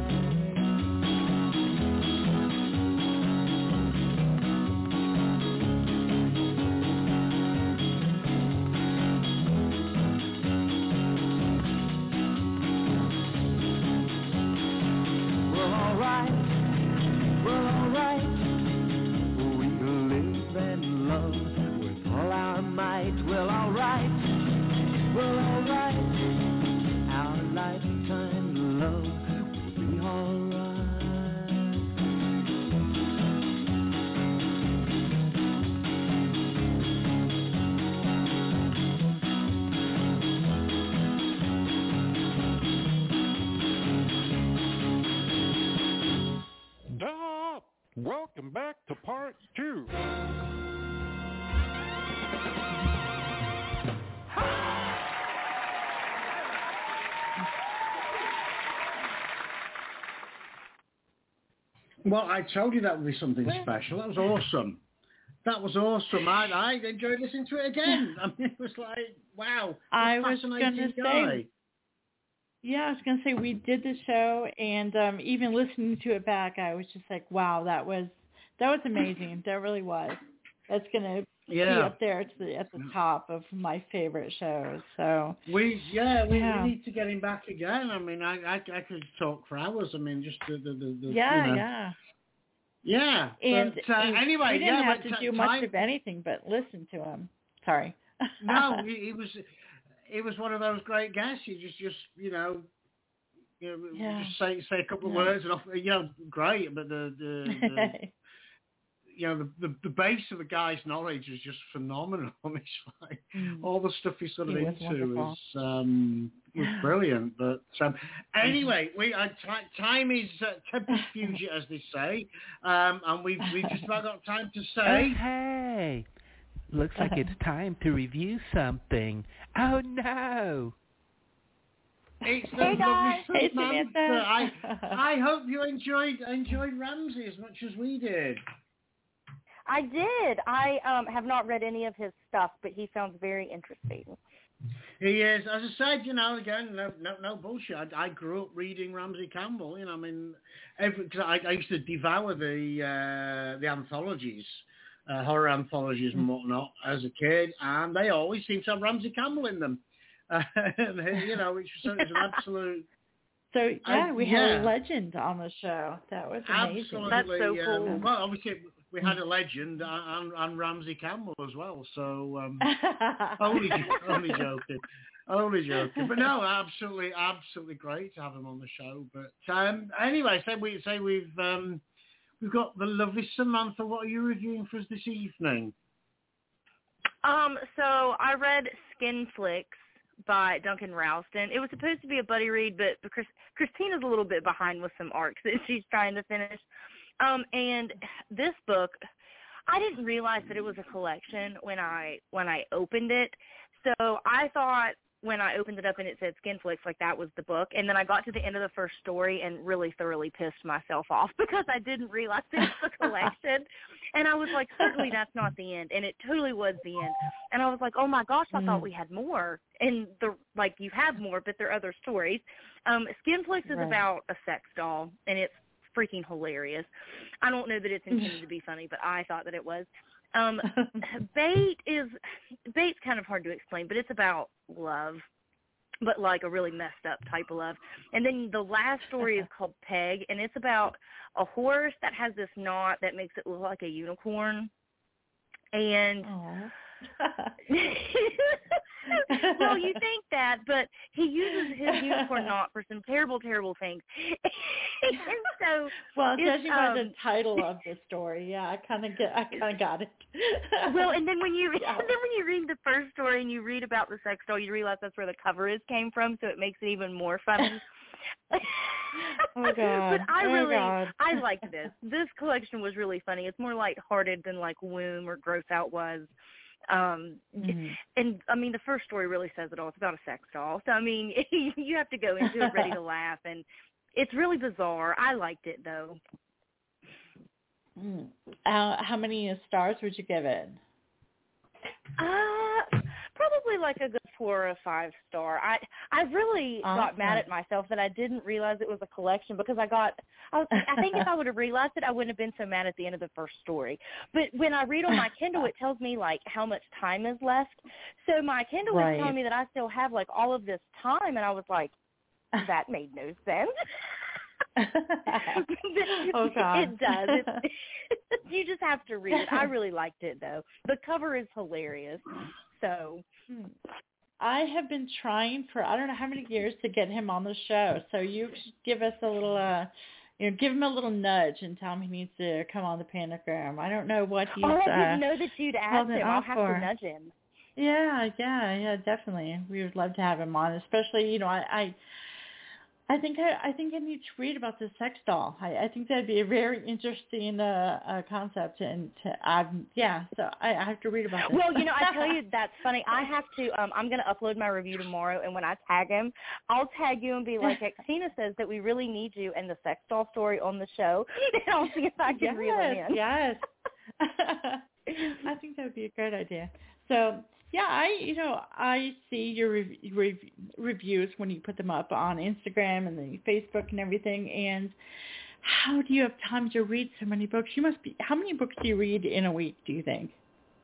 Welcome back to part two. Well, I told you that would be something special. That was awesome. That was awesome. I, I enjoyed listening to it again. I mean, it was like, wow. I was going to say, yeah, I was going to say we did the show, and um, even listening to it back, I was just like, wow, that was that was amazing. That really was. That's going to Yeah. be up there at the at the top of my favorite shows. So we yeah we, yeah. we need to get him back again. I mean, I I, I could talk for hours. I mean, just the the, the, the yeah you know. yeah yeah. And, but, uh, and anyway, we didn't yeah, have but to t- do time, much of anything but listen to him. Sorry. no, he, he was he was one of those great guests. You just just you know. You know, yeah. just say say a couple of yeah. words and off, you know, great. But the, the, the you know the, the the base of the guy's knowledge is just phenomenal. It's like mm. all the stuff he's sort of he into is um, was brilliant. But um, anyway, we uh, t- time is uh, tempus fugit, as they say, um, and we've we just about got time to say. Oh, hey, looks like it's time to review something. Oh no. It's the hey guys. Hey Samantha. I I hope you enjoyed enjoyed Ramsey as much as we did. I did. I um, have not read any of his stuff, but he sounds very interesting. He is, as I said, you know, again, no no, no bullshit. I, I grew up reading Ramsey Campbell. You know, I mean, every, cause I, I used to devour the uh, the anthologies, uh, horror anthologies and whatnot as a kid, and they always seem to have Ramsey Campbell in them. Uh, you know, it's, it's an absolute. So yeah, I, we yeah. had a legend on the show. That was amazing. Absolutely, that's so cool. Um, well, obviously we had a legend and, and Ramsey Campbell as well. So um, only only joking, only joking. But no, absolutely, absolutely great to have him on the show. But um, anyway, say we say we've um, we've got the lovely Samantha. What are you reviewing for us this evening? Um, so I read Skin Flicks by Duncan Ralston. It was supposed to be a buddy read, but Chris, Christina's a little bit behind with some arcs that she's trying to finish. Um, and this book, I didn't realize that it was a collection when I when I opened it. So I thought when I opened it up and it said Skin Flicks, like that was the book. And then I got to the end of the first story and really thoroughly pissed myself off because I didn't realize it was a collection. And I was like, certainly that's not the end. And it totally was the end. And I was like, oh my gosh, I mm. thought we had more. And the like you have more, but there are other stories. Um, Skin Flicks is right. about a sex doll, and it's freaking hilarious. I don't know that it's intended to be funny, but I thought that it was. Um, Bait is Bait's kind of hard to explain, but it's about love, but like a really messed up type of love. And then the last story is called Peg, and it's about a horse that has this knot that makes it look like a unicorn. And well, you think that, but he uses his unicorn knot for some terrible, terrible things. And so, well, judging by um, the title of the story, yeah, I kind of get, I kind of got it. Well, and then when you yeah. and then when you read the first story and you read about the sex doll, you realize that's where the cover is came from, so it makes it even more funny. Oh God! But I oh, really, God. I liked this. This collection was really funny. It's more lighthearted than like Womb or Gross Out was. Um, mm-hmm. And I mean, the first story really says it all. It's about a sex doll. So I mean, you have to go into it ready to laugh, and it's really bizarre. I liked it though. Mm. Uh, how many stars would you give it? Uh, probably like a good four or five star. I I really awesome. got mad at myself that I didn't realize it was a collection because I got. I, was, I think if I would have realized it, I wouldn't have been so mad at the end of the first story. But when I read on my Kindle, it tells me like how much time is left. So my Kindle right. is telling me that I still have like all of this time, and I was like, that made no sense. Oh God! It does. It, you just have to read it. I really liked it though. The cover is hilarious. So I have been trying for I don't know how many years to get him on the show. So you should give us a little, uh, you know, give him a little nudge and tell him he needs to come on the Panagram. I don't know what he's. Oh, I didn't uh, know that you'd ask him. I'll have for. to nudge him. Yeah, yeah, yeah, definitely. We would love to have him on, especially you know I. I I think I, I think I need to read about the sex doll. I, I think that'd be a very interesting uh, uh, concept, and to, um, yeah, so I, I have to read about it. Well, you know, I tell you, that's funny. I have to. Um, I'm going to upload my review tomorrow, and when I tag him, I'll tag you and be like, Xena says that we really need you and the sex doll story on the show, and I'll see if I can yes, reel it in. Yes, I think that would be a great idea. So. Yeah, I you know I see your rev- rev- reviews when you put them up on Instagram and then Facebook and everything. And how do you have time to read so many books? You must be. How many books do you read in a week? Do you think?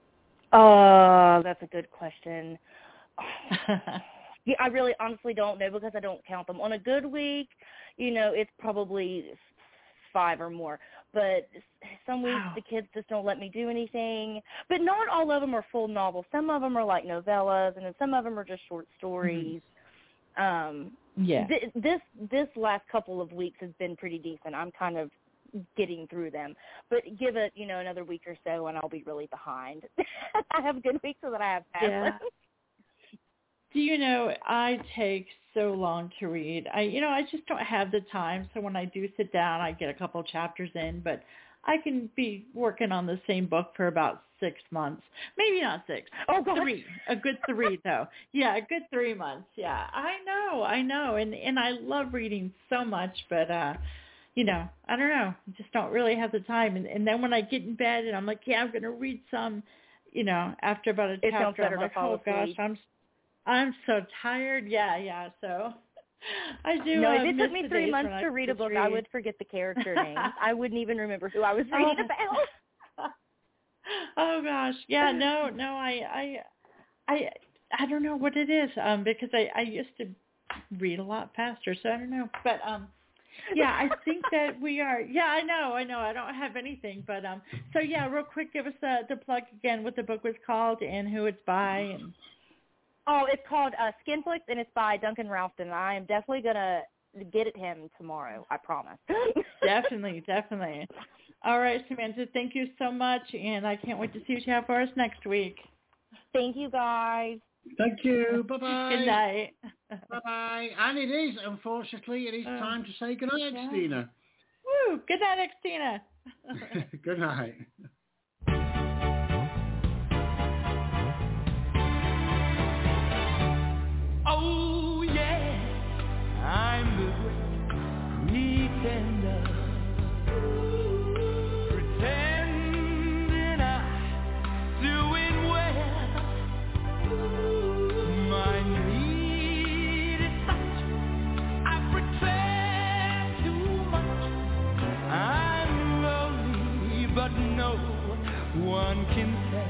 Uh, that's a good question. Yeah, I really honestly don't know because I don't count them. On a good week, you know, it's probably five or more. But some weeks Wow. the kids just don't let me do anything. But not all of them are full novels. Some of them are like novellas, and then some of them are just short stories. Mm-hmm. Um, yeah. Th- this this last couple of weeks has been pretty decent. I'm kind of getting through them. But give it, you know, another week or so, and I'll be really behind. I have good weeks so that I have bad Yeah. ones. Do you know, I take so long to read. I, you know, I just don't have the time. So when I do sit down, I get a couple chapters in, but I can be working on the same book for about six months. Maybe not six. Oh, God. Three. A good three, though. Yeah, a good three months. Yeah, I know, I know. And, and I love reading so much, but, uh, you know, I don't know. I just don't really have the time. And, and then when I get in bed and I'm like, yeah, I'm going to read some, you know, after about a It sounds chapter, better I'm to like, fall oh, gosh, asleep. I'm I'm so tired. Yeah, yeah. So I do. No, uh, if it miss took me the three days months when to I read a could book, read. I would forget the character names. I wouldn't even remember who I was reading Oh. about. Oh gosh, yeah. No, no. I, I, I, I don't know what it is. Um, because I, I used to read a lot faster, so I don't know. But um, yeah, I think that we are. Yeah, I know, I know. I don't have anything, but um. So yeah, real quick, give us the the plug again. What the book was called and who it's by and. Oh, it's called uh, Skinflix, and it's by Duncan Ralston. I am definitely going to get at him tomorrow, I promise. Definitely, definitely. All right, Samantha, thank you so much, and I can't wait to see what you have for us next week. Thank you, guys. Thank you. Bye-bye. Good night. Bye-bye. And it is, unfortunately, it is Oh. time to say goodnight, Yeah. Stina. Woo! Good night, Xtina. Good night. Oh yeah, I'm the great pretender, pretending I'm doing well. My need is such, I pretend too much. I'm lonely, but no one can tell.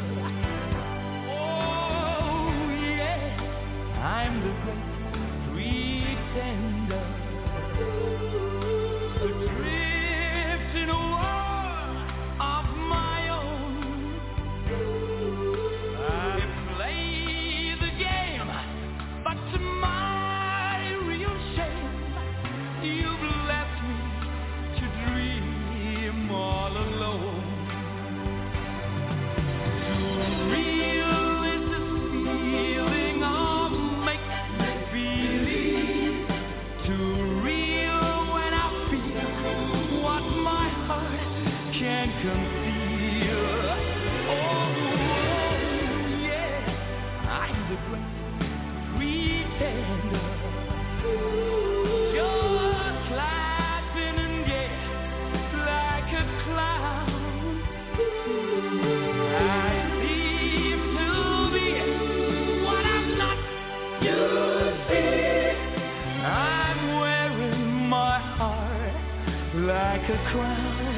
I'm the great pretender, adrift in a world of my own. I play the game, but to my real shame, you've left me to dream all alone. Too real is the feeling of can't conceal. Oh, yeah, I'm the great pretender. Just laughing and gay like a clown. I seem to be what I'm not. You see, I'm wearing my heart like a crown.